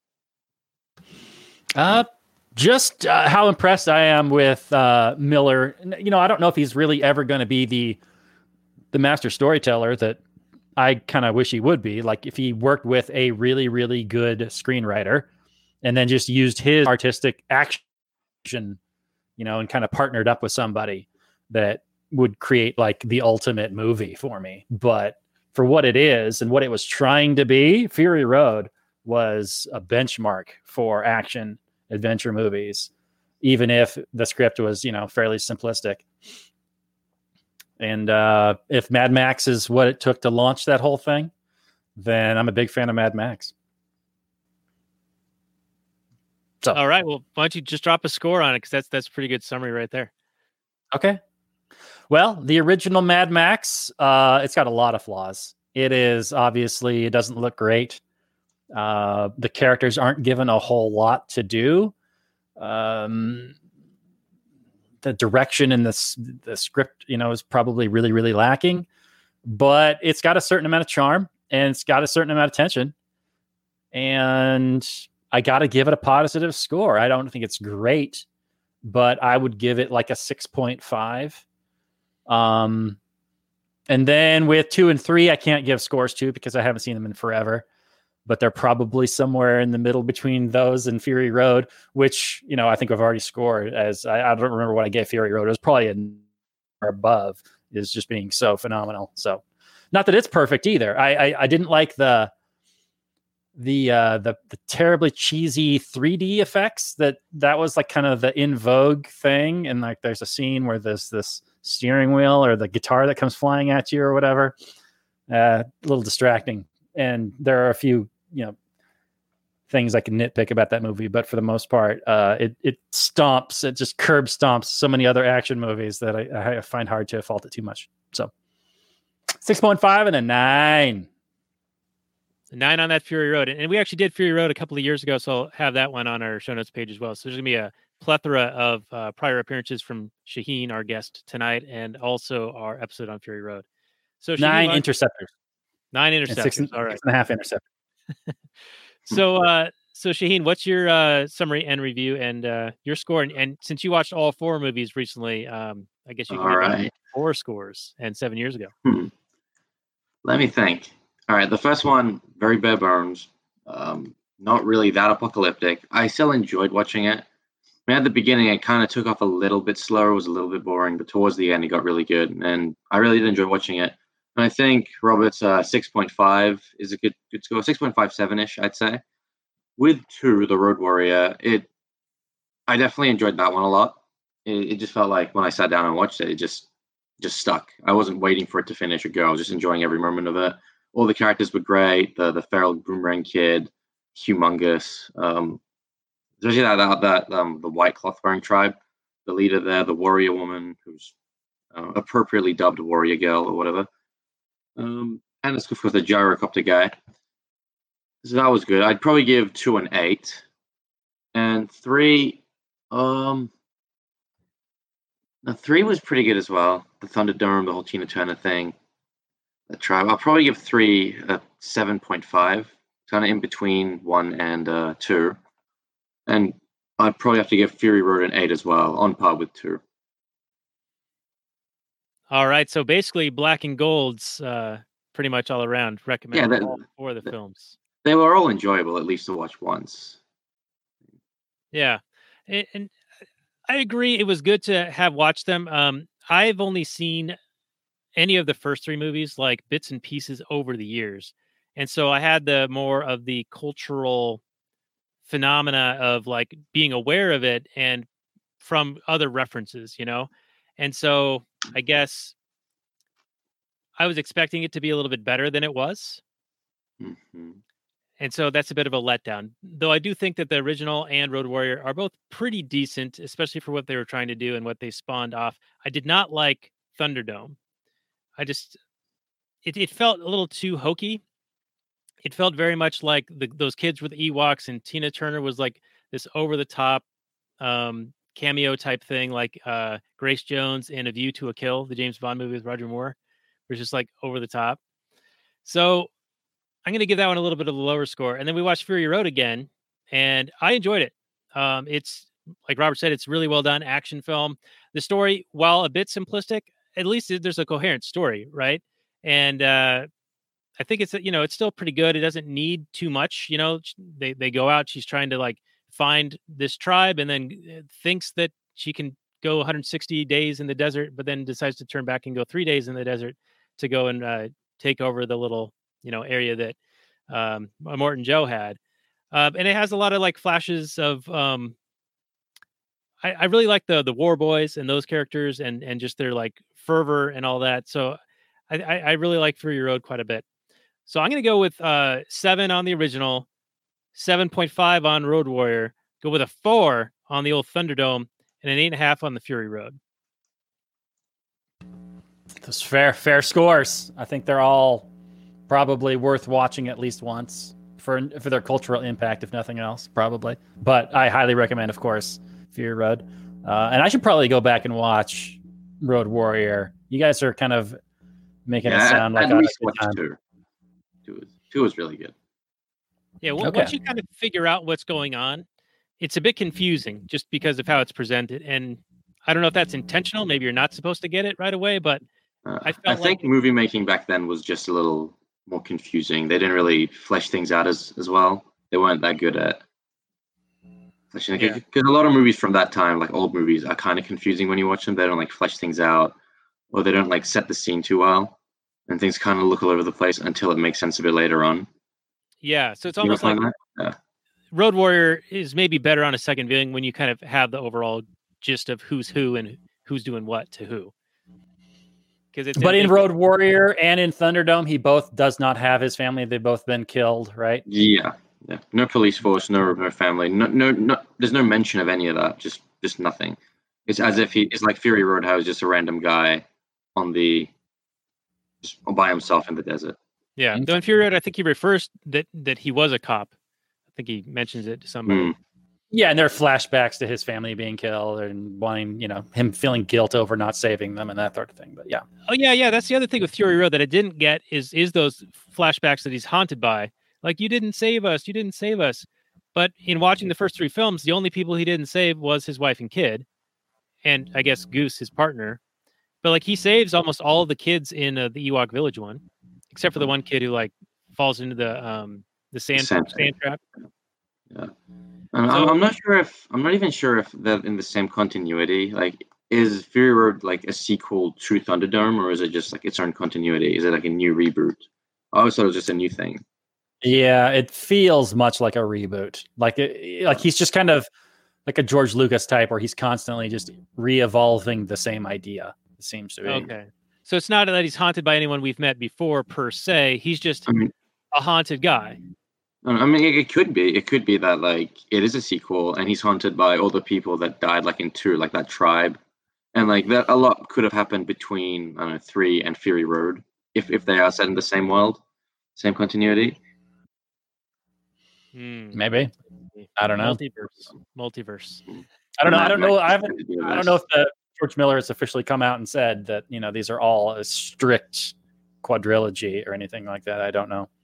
Speaker 5: Just how impressed I am with Miller. I don't know if he's really ever going to be the the master storyteller that I kind of wish he would be. Like if he worked with a really, really good screenwriter and then just used his artistic action, and kind of partnered up with somebody that would create like the ultimate movie for me. But for what it is and what it was trying to be, Fury Road was a benchmark for action adventure movies, even if the script was, fairly simplistic. And if Mad Max is what it took to launch that whole thing, then I'm a big fan of Mad Max. So,
Speaker 4: all right. Well, why don't you just drop a score on it? Because that's a pretty good summary right there.
Speaker 5: Okay. Well, the original Mad Max, it's got a lot of flaws. It doesn't look great. The characters aren't given a whole lot to do. The direction in the script, is probably really, really lacking, but it's got a certain amount of charm and it's got a certain amount of tension. And I got to give it a positive score. I don't think it's great, but I would give it like a 6.5. And then with 2 and 3, I can't give scores to because I haven't seen them in forever. But they're probably somewhere in the middle between those and Fury Road, which, I think I've already scored as I don't remember what I gave Fury Road. It was probably or above, is just being so phenomenal. So not that it's perfect either. I didn't like the terribly cheesy 3D effects that was like kind of the in vogue thing. And like, there's a scene where there's this steering wheel or the guitar that comes flying at you or whatever, a little distracting. And there are a few, things I can nitpick about that movie, but for the most part, it just curb stomps so many other action movies that I find hard to fault it too much. So 6.5 and a 9.
Speaker 4: 9 on that Fury Road. And we actually did Fury Road a couple of years ago, so I'll have that one on our show notes page as well. So there's going to be a plethora of prior appearances from Shaheen, our guest tonight, and also our episode on Fury Road. So Shaheen,
Speaker 5: 9 interceptors.
Speaker 4: 9 interceptors. All right.
Speaker 5: 6.5 interceptors.
Speaker 4: So Shaheen, what's your summary and review and your score? And since you watched all 4 movies recently, I guess you can give 4 scores and 7 years ago.
Speaker 6: Let me think. All right, the first one, very bare bones, not really that apocalyptic. I still enjoyed watching it. I mean, at the beginning, it kind of took off a little bit slower. It was a little bit boring, but towards the end, it got really good, and I really did enjoy watching it. And I think Robert's 6.5 is a good score, 6.57-ish, I'd say. With 2, The Road Warrior, I definitely enjoyed that one a lot. It just felt like when I sat down and watched it, it just stuck. I wasn't waiting for it to finish or go. I was just enjoying every moment of it. All the characters were great. The feral boomerang kid, humongous. Especially the white cloth wearing tribe, the leader there, the warrior woman, who's appropriately dubbed warrior girl or whatever. And it's good for the gyrocopter guy. So that was good. I'd probably give 2 an 8. And 3, now 3 was pretty good as well. The Thunderdome, the whole Tina Turner thing, the tribe. I'll probably give 3 a 7.5. Kind of in between 1 and 2. And I'd probably have to give Fury Road an 8 as well, on par with 2.
Speaker 4: All right, so basically Black and Gold's pretty much all around. Recommend all 4 of the films.
Speaker 6: They were all enjoyable, at least to watch once.
Speaker 4: Yeah, and I agree. It was good to have watched them. I've only seen any of the first 3 movies, like bits and pieces over the years. And so I had the more of the cultural phenomena of like being aware of it and from other references, And so I guess I was expecting it to be a little bit better than it was.
Speaker 6: Mm-hmm.
Speaker 4: And so that's a bit of a letdown. Though I do think that the original and Road Warrior are both pretty decent, especially for what they were trying to do and what they spawned off. I did not like Thunderdome. It felt a little too hokey. It felt very much like those kids with Ewoks, and Tina Turner was like this over-the-top cameo type thing, like Grace Jones in A View to a Kill, the James Bond movie with Roger Moore, was just like over the top. So I'm going to give that one a little bit of a lower score. And then we watched Fury Road again, and I enjoyed it. It's like Robert said, it's really well done action film. The story, while a bit simplistic, at least there's a coherent story, right? And I think it's it's still pretty good. It doesn't need too much. They go out. She's trying to like find this tribe, and then thinks that she can go 160 days in the desert, but then decides to turn back and go 3 days in the desert to go and take over the little area that Morton Joe had. And it has a lot of like flashes of I really like the War Boys and those characters and just their like fervor and all that. So I really like Fury Road quite a bit. So I'm going to go with 7 on the original, 7.5 on Road Warrior, go with a 4 on the old Thunderdome, and an 8.5 on the Fury Road.
Speaker 5: Those fair scores. I think they're all probably worth watching at least once for their cultural impact, if nothing else, probably. But I highly recommend, of course, Fury Road. And I should probably go back and watch Road Warrior. You guys are kind of making it sound like
Speaker 6: at least watch 2. 2 was really good.
Speaker 4: Yeah, once you kind of figure out what's going on, it's a bit confusing just because of how it's presented. And I don't know if that's intentional. Maybe you're not supposed to get it right away, but I think
Speaker 6: movie making back then was just a little more confusing. They didn't really flesh things out as well. They weren't that good at fleshing. Because a lot of movies from that time, like old movies, are kind of confusing when you watch them. They don't like flesh things out, or they don't like set the scene too well. And things kind of look all over the place until it makes sense a bit later on.
Speaker 4: Yeah, so it's almost like Road Warrior is maybe better on a second viewing when you kind of have the overall gist of who's who and who's doing what to who. But
Speaker 5: in Road Warrior and in Thunderdome, he both does not have his family. They've both been killed, right?
Speaker 6: Yeah. No police force, no family, no. There's no mention of any of that. Just nothing. It's as if it's like Fury Road, how he's just a random guy just by himself in the desert.
Speaker 4: Yeah, though in Fury Road, I think he refers that he was a cop. I think he mentions it to somebody.
Speaker 5: Yeah, and there are flashbacks to his family being killed and wanting, him feeling guilt over not saving them and that sort of thing. But yeah.
Speaker 4: Oh yeah, that's the other thing with Fury Road that I didn't get is those flashbacks that he's haunted by. Like, you didn't save us. But in watching the first 3 films, the only people he didn't save was his wife and kid, and I guess Goose, his partner. But like, he saves almost all of the kids in the Ewok village one, except for the one kid who like falls into the sand trap.
Speaker 6: Yeah, I'm not even sure if they're in the same continuity. Like, is Fury Road like a sequel to Thunderdome, or is it just like its own continuity? Is it like a new reboot? I always thought it was just a new thing.
Speaker 5: Yeah, it feels much like a reboot. Like he's just kind of like a George Lucas type, where he's constantly just re-evolving the same idea. It seems to be.
Speaker 4: Okay, so it's not that he's haunted by anyone we've met before per se. He's just a haunted guy.
Speaker 6: I mean, it could be. It could be that like it is a sequel, and he's haunted by all the people that died, like in 2, like that tribe, and like that. A lot could have happened between 3 and Fury Road if they are set in the same world, same continuity.
Speaker 5: Maybe. I don't know.
Speaker 4: Multiverse.
Speaker 5: I don't know. I don't know. I don't know if George Miller has officially come out and said that these are all a strict quadrilogy or anything like that. I don't know.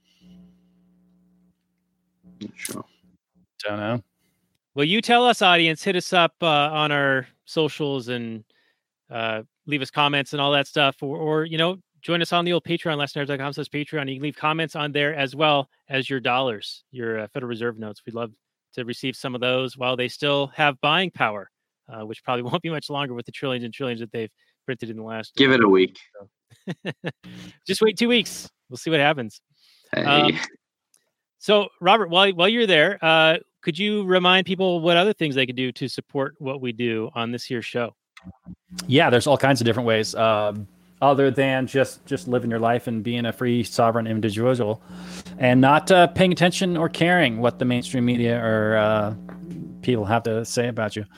Speaker 6: Sure.
Speaker 5: Don't know.
Speaker 4: Well, you tell us, audience. Hit us up on our socials and leave us comments and all that stuff, or join us on the old Patreon, lastnerds.com/Patreon. You can leave comments on there as well as your dollars, your Federal Reserve notes. We'd love to receive some of those while they still have buying power, which probably won't be much longer with the trillions and trillions that they've printed in the last.
Speaker 6: Give it a week.
Speaker 4: So. Just wait 2 weeks. We'll see what happens.
Speaker 6: Hey.
Speaker 4: So, Robert, while you're there, could you remind people what other things they could do to support what we do on this here show?
Speaker 5: Yeah, there's all kinds of different ways. Other than just living your life and being a free, sovereign individual, and not paying attention or caring what the mainstream media or people have to say about you.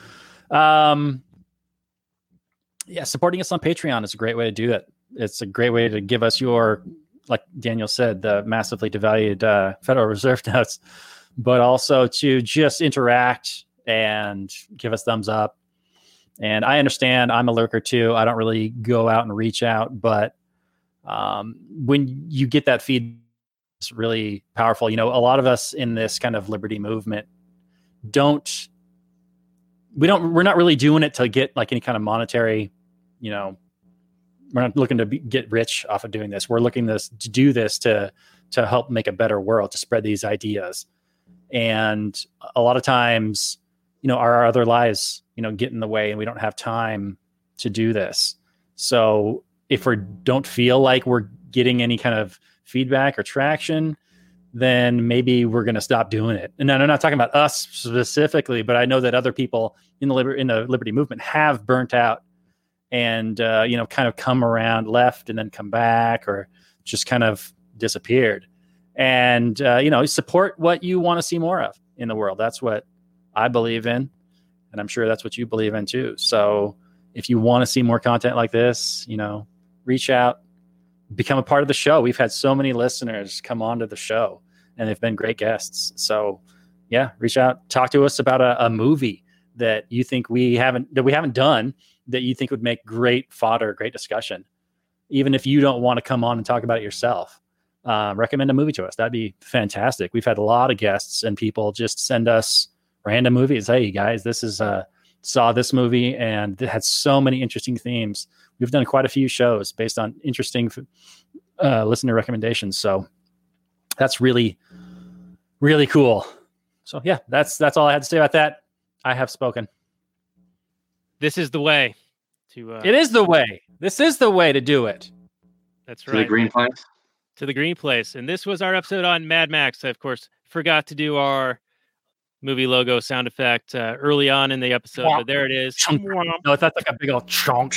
Speaker 5: Supporting us on Patreon is a great way to do it. It's a great way to give us your, like Daniel said, the massively devalued Federal Reserve notes, but also to just interact and give us thumbs up. And I understand I'm a lurker too. I don't really go out and reach out, but when you get that feed, it's really powerful. A lot of us in this kind of liberty movement we're not really doing it to get like any kind of monetary, looking to get rich off of doing this. We're looking to do this to help make a better world, to spread these ideas. And a lot of times, our other lives, get in the way, and we don't have time to do this. So if we don't feel like we're getting any kind of feedback or traction, then maybe we're going to stop doing it. And I'm not talking about us specifically, but I know that other people in the liberty movement have burnt out and, kind of come around, left and then come back, or just kind of disappeared. And, support what you want to see more of in the world. That's what I believe in. And I'm sure that's what you believe in too. So if you want to see more content like this, reach out, become a part of the show. We've had so many listeners come onto the show, and they've been great guests. So yeah, reach out, talk to us about a movie that you think we haven't done, that you think would make great fodder, great discussion. Even if you don't want to come on and talk about it yourself, recommend a movie to us. That'd be fantastic. We've had a lot of guests and people just send us random movies. Hey guys, this is saw this movie and it had so many interesting themes. We've done quite a few shows based on interesting listener recommendations. So that's really, really cool. So yeah, that's all I had to say about that. I have spoken.
Speaker 4: This is the way to.
Speaker 5: It is the way. This is the way to do it.
Speaker 4: That's
Speaker 6: To
Speaker 4: right.
Speaker 6: the green place.
Speaker 4: To the green place. And this was our episode on Mad Max. I, of course, forgot to do our movie logo sound effect early on in the episode, but there it is.
Speaker 5: No, that's like a big old chunk.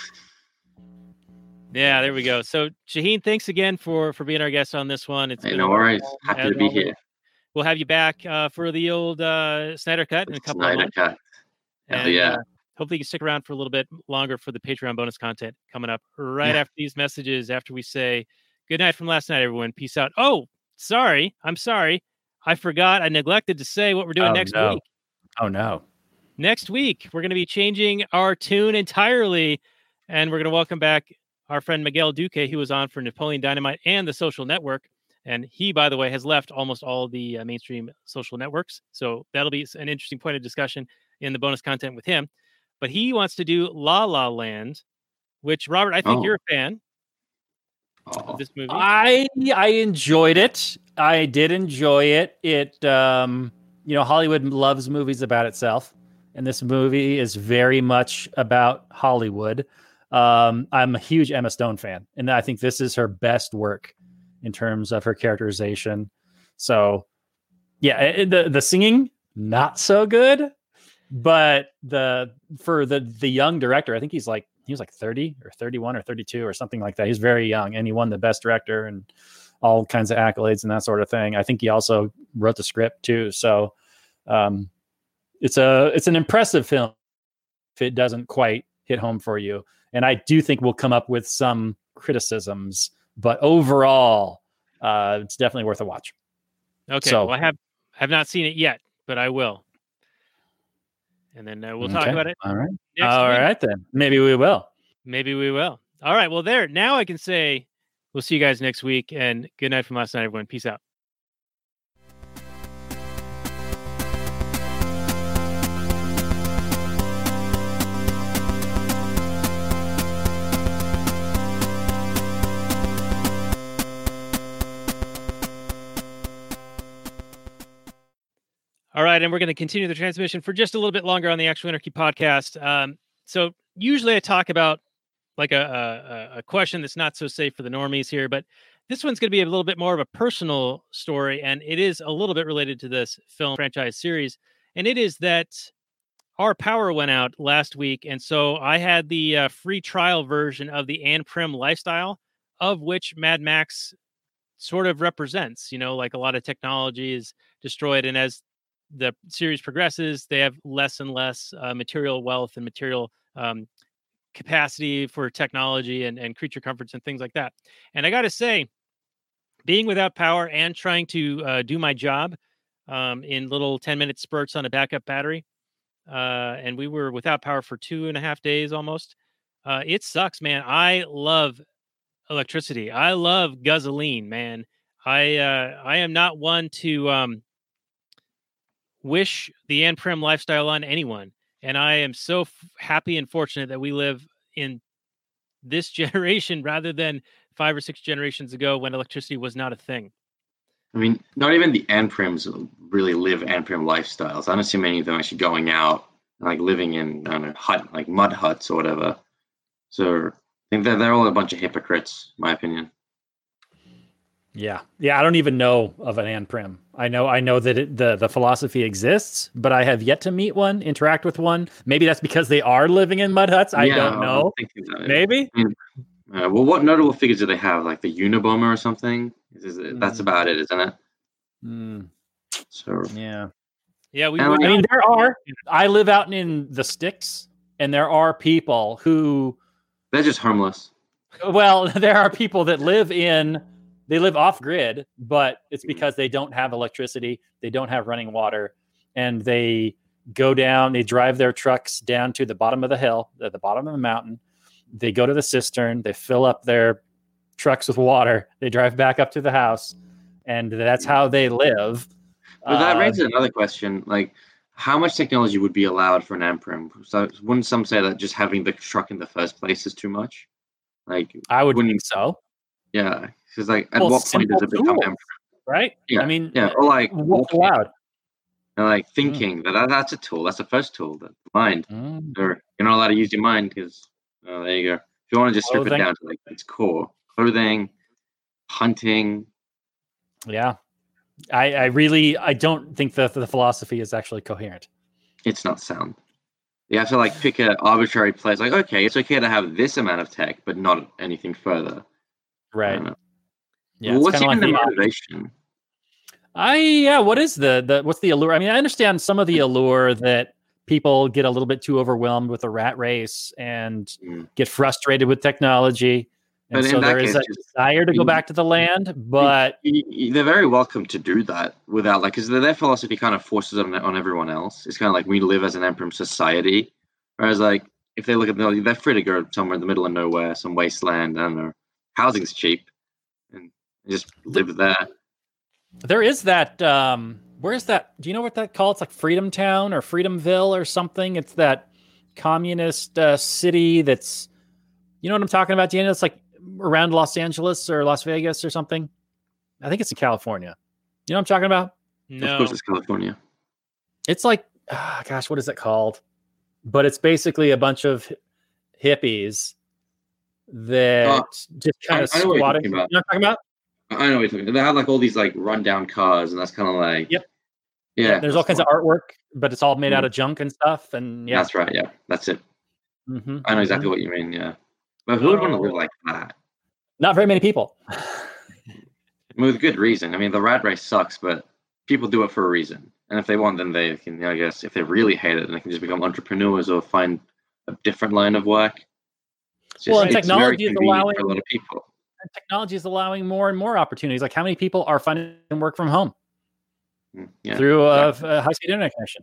Speaker 4: Yeah, there we go. So Shaheen, thanks again for being our guest on this one. It's
Speaker 6: Hey,
Speaker 4: been
Speaker 6: no worries. Happy
Speaker 4: as
Speaker 6: to be
Speaker 4: always.
Speaker 6: here.
Speaker 4: We'll have you back for the old Snyder Cut in a couple of
Speaker 6: Snyder
Speaker 4: months.
Speaker 6: Cut. Hell
Speaker 4: And,
Speaker 6: yeah.
Speaker 4: hopefully you can stick around for a little bit longer for the Patreon bonus content coming up right after these messages, after we say good night from last night, everyone. Peace out. Oh, sorry. I'm sorry. I forgot. I neglected to say what we're doing next week.
Speaker 5: Oh, no.
Speaker 4: Next week, we're going to be changing our tune entirely, and we're going to welcome back our friend Miguel Duque, who was on for Napoleon Dynamite and The Social Network. And he, by the way, has left almost all the mainstream social networks. So that'll be an interesting point of discussion in the bonus content with him. But he wants to do La La Land, which, Robert, I think you're a fan of this movie.
Speaker 5: I enjoyed it. I did enjoy it. It, Hollywood loves movies about itself. And this movie is very much about Hollywood. I'm a huge Emma Stone fan. And I think this is her best work in terms of her characterization. So, yeah, the singing, not so good. But for the young director, I think he was like 30 or 31 or 32 or something like that. He's very young, and he won the best director and all kinds of accolades and that sort of thing. I think he also wrote the script too. So it's an impressive film if it doesn't quite hit home for you. And I do think we'll come up with some criticisms, but overall, it's definitely worth a watch.
Speaker 4: Okay,
Speaker 5: so,
Speaker 4: well, I have not seen it yet, but I will. And then we'll talk about it.
Speaker 5: All right.
Speaker 4: Next
Speaker 5: All
Speaker 4: week.
Speaker 5: right, then. Maybe we will.
Speaker 4: Maybe we will. All right. Well, there. Now I can say we'll see you guys next week. And good night from last night, everyone. Peace out. All right, and we're going to continue the transmission for just a little bit longer on the Actual Anarchy podcast. So usually I talk about like a question that's not so safe for the normies here, but this one's going to be a little bit more of a personal story, and it is a little bit related to this film franchise series. And it is that our power went out last week, and so I had the free trial version of the Ann Prim lifestyle, of which Mad Max sort of represents. Like a lot of technology is destroyed, and as the series progresses, they have less and less material wealth and material capacity for technology and creature comforts and things like that. And I got to say, being without power and trying to do my job in little 10-minute spurts on a backup battery, and we were without power for 2.5 days almost. It sucks, man. I love electricity. I love gasoline, man. I am not one to wish the Ann Prim lifestyle on anyone. And I am so happy and fortunate that we live in this generation rather than 5 or 6 generations ago when electricity was not a thing.
Speaker 6: I mean, not even the Anprims really live Anprim lifestyles. I don't see many of them actually going out, like living in, I don't know, like mud huts or whatever. So I think they're all a bunch of hypocrites, in my opinion.
Speaker 5: Yeah. I don't even know of an Anprim. I know that the philosophy exists, but I have yet to meet one, interact with one. Maybe that's because they are living in mud huts. I don't know.
Speaker 6: I'm thinking that.
Speaker 5: Maybe.
Speaker 6: I mean, well, what notable figures do they have? Like the Unabomber or something? That's about it, isn't it?
Speaker 5: Mm,
Speaker 6: So
Speaker 5: yeah.
Speaker 4: Yeah, we.
Speaker 6: And
Speaker 4: would
Speaker 5: I mean,
Speaker 4: not-
Speaker 5: there are. I live out in the sticks, and there are people who.
Speaker 6: they're just homeless.
Speaker 5: Well, there are people that they live off grid, but it's because they don't have electricity, they don't have running water, and they drive their trucks down to the bottom of the hill, at the bottom of the mountain. They go to the cistern, they fill up their trucks with water, they drive back up to the house, and that's how they live.
Speaker 6: But that raises another question, like how much technology would be allowed for an Amprim? So wouldn't some say that just having the truck in the first place is too much? Like
Speaker 5: I would
Speaker 6: wouldn't-
Speaker 5: think so,
Speaker 6: yeah, because like at
Speaker 5: Well,
Speaker 6: what point does it
Speaker 5: simple
Speaker 6: become
Speaker 5: tools.
Speaker 6: Amprim?
Speaker 5: right?
Speaker 6: Yeah,
Speaker 5: I mean,
Speaker 6: Yeah, or like
Speaker 5: what's
Speaker 6: walking,
Speaker 5: allowed?
Speaker 6: and like thinking that's a tool. That's the first tool, the mind.
Speaker 5: Mm.
Speaker 6: Or you're not allowed to use your mind because there you go. If you want to just strip it
Speaker 5: Clothing.
Speaker 6: down to like its core, clothing, hunting.
Speaker 5: Yeah, I don't think the philosophy is actually coherent.
Speaker 6: It's not sound. You have to like pick an arbitrary place. Like, okay, it's okay to have this amount of tech, but not anything further. I
Speaker 5: Right.
Speaker 6: don't know.
Speaker 5: Yeah.
Speaker 6: Well,
Speaker 5: it's
Speaker 6: what's
Speaker 5: kinda
Speaker 6: even
Speaker 5: like
Speaker 6: the motivation?
Speaker 5: what is what's the allure? I mean, I understand some of the allure that people get a little bit too overwhelmed with the rat race and
Speaker 6: Mm.
Speaker 5: get frustrated with technology. And
Speaker 6: But in
Speaker 5: so
Speaker 6: that
Speaker 5: there is
Speaker 6: case,
Speaker 5: a
Speaker 6: just-
Speaker 5: desire to go
Speaker 6: you-
Speaker 5: back to the land, but
Speaker 6: They're very welcome to do that without like, because their philosophy kind of forces them on everyone else. It's kind of like we live as an Emperor society, whereas like if they look at they're free to go somewhere in the middle of nowhere, some wasteland. I don't know, housing's cheap, and just live there.
Speaker 5: there is that where's that? Do you know what that called? It's like Freedom Town or Freedomville or something. It's that communist city that's, you know what I'm talking about, Daniel? It's like around Los Angeles or Las Vegas or something. I think it's in California. You know what I'm talking about?
Speaker 6: Of
Speaker 4: No.
Speaker 6: course, it's California.
Speaker 5: It's like, gosh, what is it called? But it's basically a bunch of hippies that just kind of
Speaker 6: I know what you're
Speaker 5: squatting.
Speaker 6: talking
Speaker 5: You know
Speaker 6: about.
Speaker 5: what I'm talking about?
Speaker 6: I know what you're talking about. They have like all these like rundown cars, and that's kind of like
Speaker 5: Yep.
Speaker 6: Yeah,
Speaker 5: There's all kinds of artwork, but it's all made out of junk and stuff. And yeah.
Speaker 6: That's right. Yeah, that's it.
Speaker 5: Mhm.
Speaker 6: I know exactly what you mean. Yeah, but who would want to live like that?
Speaker 5: Not very many people.
Speaker 6: With good reason. I mean, the rat race sucks, but people do it for a reason. And if they want, then they can, I guess, if they really hate it, then they can just become entrepreneurs or find a different line of work. It's
Speaker 5: Well, and
Speaker 6: it's very
Speaker 5: technology is
Speaker 6: convenient
Speaker 5: allowing-
Speaker 6: for a lot of people.
Speaker 5: And technology is allowing more and more opportunities. Like how many people are finding work from home
Speaker 6: Yeah.
Speaker 5: through a high-speed internet connection?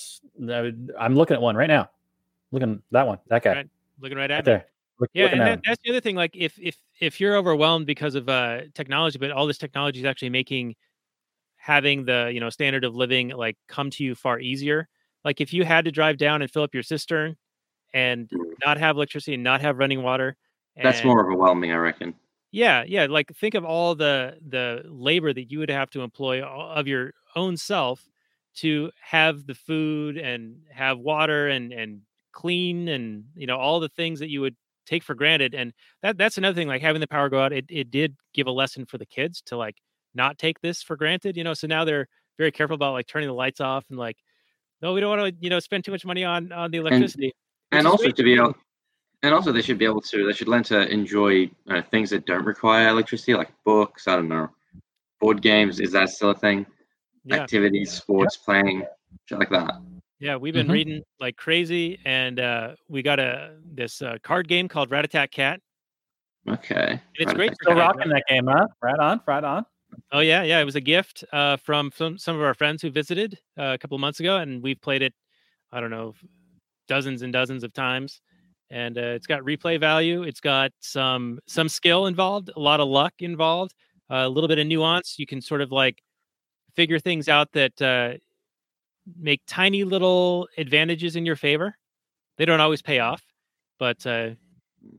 Speaker 5: I'm looking at one right now. Looking at that one, that guy
Speaker 4: Right. Looking right
Speaker 5: right
Speaker 4: at me.
Speaker 5: there.
Speaker 4: Yeah,
Speaker 5: Looking
Speaker 4: and
Speaker 5: at him.
Speaker 4: that's the other thing. Like, if you're overwhelmed because of technology, but all this technology is actually making having the standard of living like come to you far easier. Like, if you had to drive down and fill up your cistern and not have electricity and not have running water,
Speaker 6: That's
Speaker 4: and-
Speaker 6: more overwhelming, I reckon.
Speaker 4: Yeah. Like, think of all the labor that you would have to employ of your own self to have the food and have water and clean and all the things that you would take for granted. And that's another thing, like having the power go out, it did give a lesson for the kids to like not take this for granted, so now they're very careful about like turning the lights off and like, no, we don't want to spend too much money on the electricity.
Speaker 6: And
Speaker 4: which is
Speaker 6: also
Speaker 4: great
Speaker 6: to be
Speaker 4: do.
Speaker 6: able, and also they should learn to enjoy things that don't require electricity, like books. I don't know, board games. Is that still a thing?
Speaker 4: Yeah.
Speaker 6: Activities, sports, playing, shit like that.
Speaker 4: Yeah, we've been
Speaker 5: Mhm.
Speaker 4: reading like crazy, and we got this card game called Rat-a-tat-cat.
Speaker 6: Okay.
Speaker 4: It's
Speaker 6: Right,
Speaker 4: great
Speaker 6: okay.
Speaker 4: for
Speaker 5: Still
Speaker 4: kids.
Speaker 5: rocking that game, huh? Right on.
Speaker 4: Oh yeah, it was a gift from some of our friends who visited a couple of months ago, and we've played it, I don't know, dozens and dozens of times. And it's got replay value. It's got some skill involved, a lot of luck involved, a little bit of nuance. You can sort of like figure things out that make tiny little advantages in your favor. They don't always pay off, but yeah,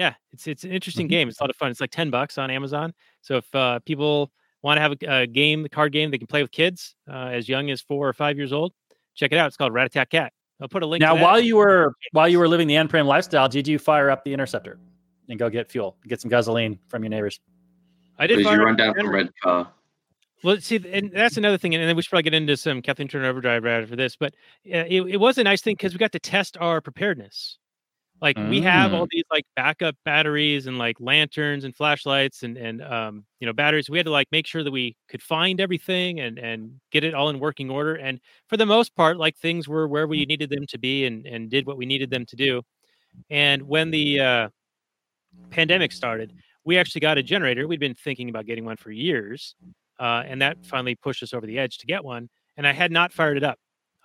Speaker 4: Yeah, it's an interesting game. It's a lot of fun. It's like $10 on Amazon. So if people want to have a game, the card game they can play with kids as young as 4 or 5 years old, check it out. It's called Rat-a-Tat-Cat. I'll put a link.
Speaker 5: Now,
Speaker 4: to that.
Speaker 5: while you were living the N-Prim lifestyle, did you fire up the Interceptor and go get fuel, get some gasoline from your neighbors?
Speaker 4: I did.
Speaker 6: Did you
Speaker 4: fire
Speaker 6: run
Speaker 4: up
Speaker 6: down
Speaker 4: the
Speaker 6: from Red Car?
Speaker 4: Well, see, and that's another thing, and then we should probably get into some Kathleen Turner Overdrive right after this. But it was a nice thing because we got to test our preparedness. Like we have all these like backup batteries and like lanterns and flashlights and batteries. We had to like make sure that we could find everything and get it all in working order. And for the most part, like things were where we needed them to be and did what we needed them to do. And when the pandemic started, we actually got a generator. We'd been thinking about getting one for years, and that finally pushed us over the edge to get one. And I had not fired it up.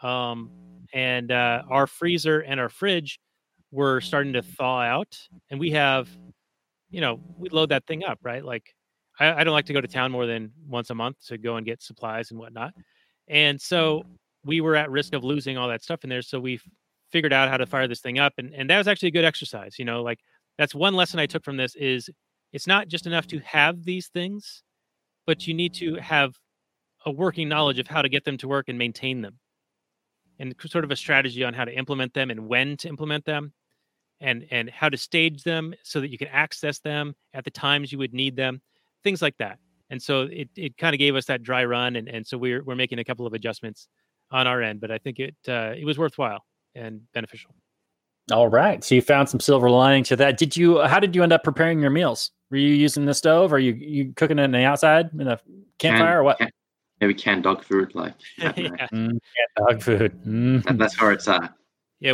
Speaker 4: And our freezer and our fridge were starting to thaw out, and we have, we load that thing up, right? Like I don't like to go to town more than once a month to go and get supplies and whatnot. And so we were at risk of losing all that stuff in there. So we figured out how to fire this thing up. And that was actually a good exercise. Like that's one lesson I took from this is it's not just enough to have these things, but you need to have a working knowledge of how to get them to work and maintain them, and sort of a strategy on how to implement them and when to implement them, and how to stage them so that you can access them at the times you would need them, things like that. And so it kind of gave us that dry run, and so we're making a couple of adjustments on our end, but I think it was worthwhile and beneficial.
Speaker 5: All right, so you found some silver lining to that. How did you end up preparing your meals? Were you using the stove, or you cooking it on the outside in a campfire, or what?
Speaker 6: Maybe canned dog food, like
Speaker 5: Canned dog food.
Speaker 6: That's where it's at.
Speaker 4: Yeah,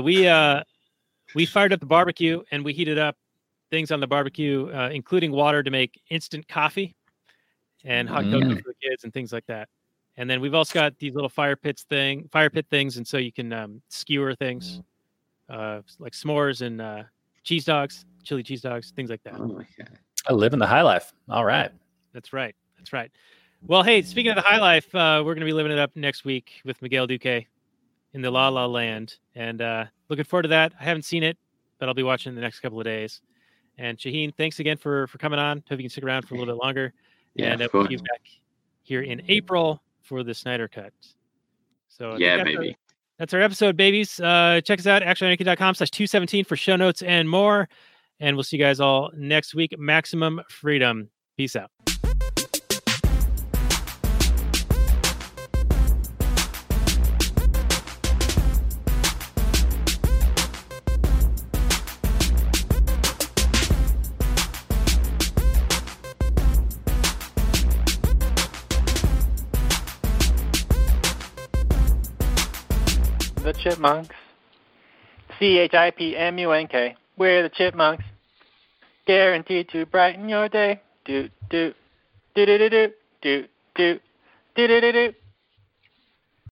Speaker 4: we fired up the barbecue and we heated up things on the barbecue, including water to make instant coffee and hot cocoa for the kids and things like that. And then we've also got these little fire pit things, and so you can skewer things like s'mores and cheese dogs, chili cheese dogs, things like that.
Speaker 6: Oh, okay.
Speaker 5: I live in the high life. All right.
Speaker 4: That's right. Well, hey, speaking of the high life, we're going to be living it up next week with Miguel Duque in the La La Land, and looking forward to that. I haven't seen it, but I'll be watching the next couple of days. And Shaheen, thanks again for coming on. Hope you can stick around for a little bit longer.
Speaker 6: Yeah,
Speaker 4: and we'll be back here in April for the Snyder Cut. So
Speaker 6: yeah, baby.
Speaker 4: That's our episode, babies. Check us out, actualanarchy.com/217 for show notes and more. And we'll see you guys all next week. Maximum freedom. Peace out.
Speaker 7: The Chipmunks. CHIPMUNK. We're the Chipmunks. Guaranteed to brighten your day. Do do do do do do do do do do do.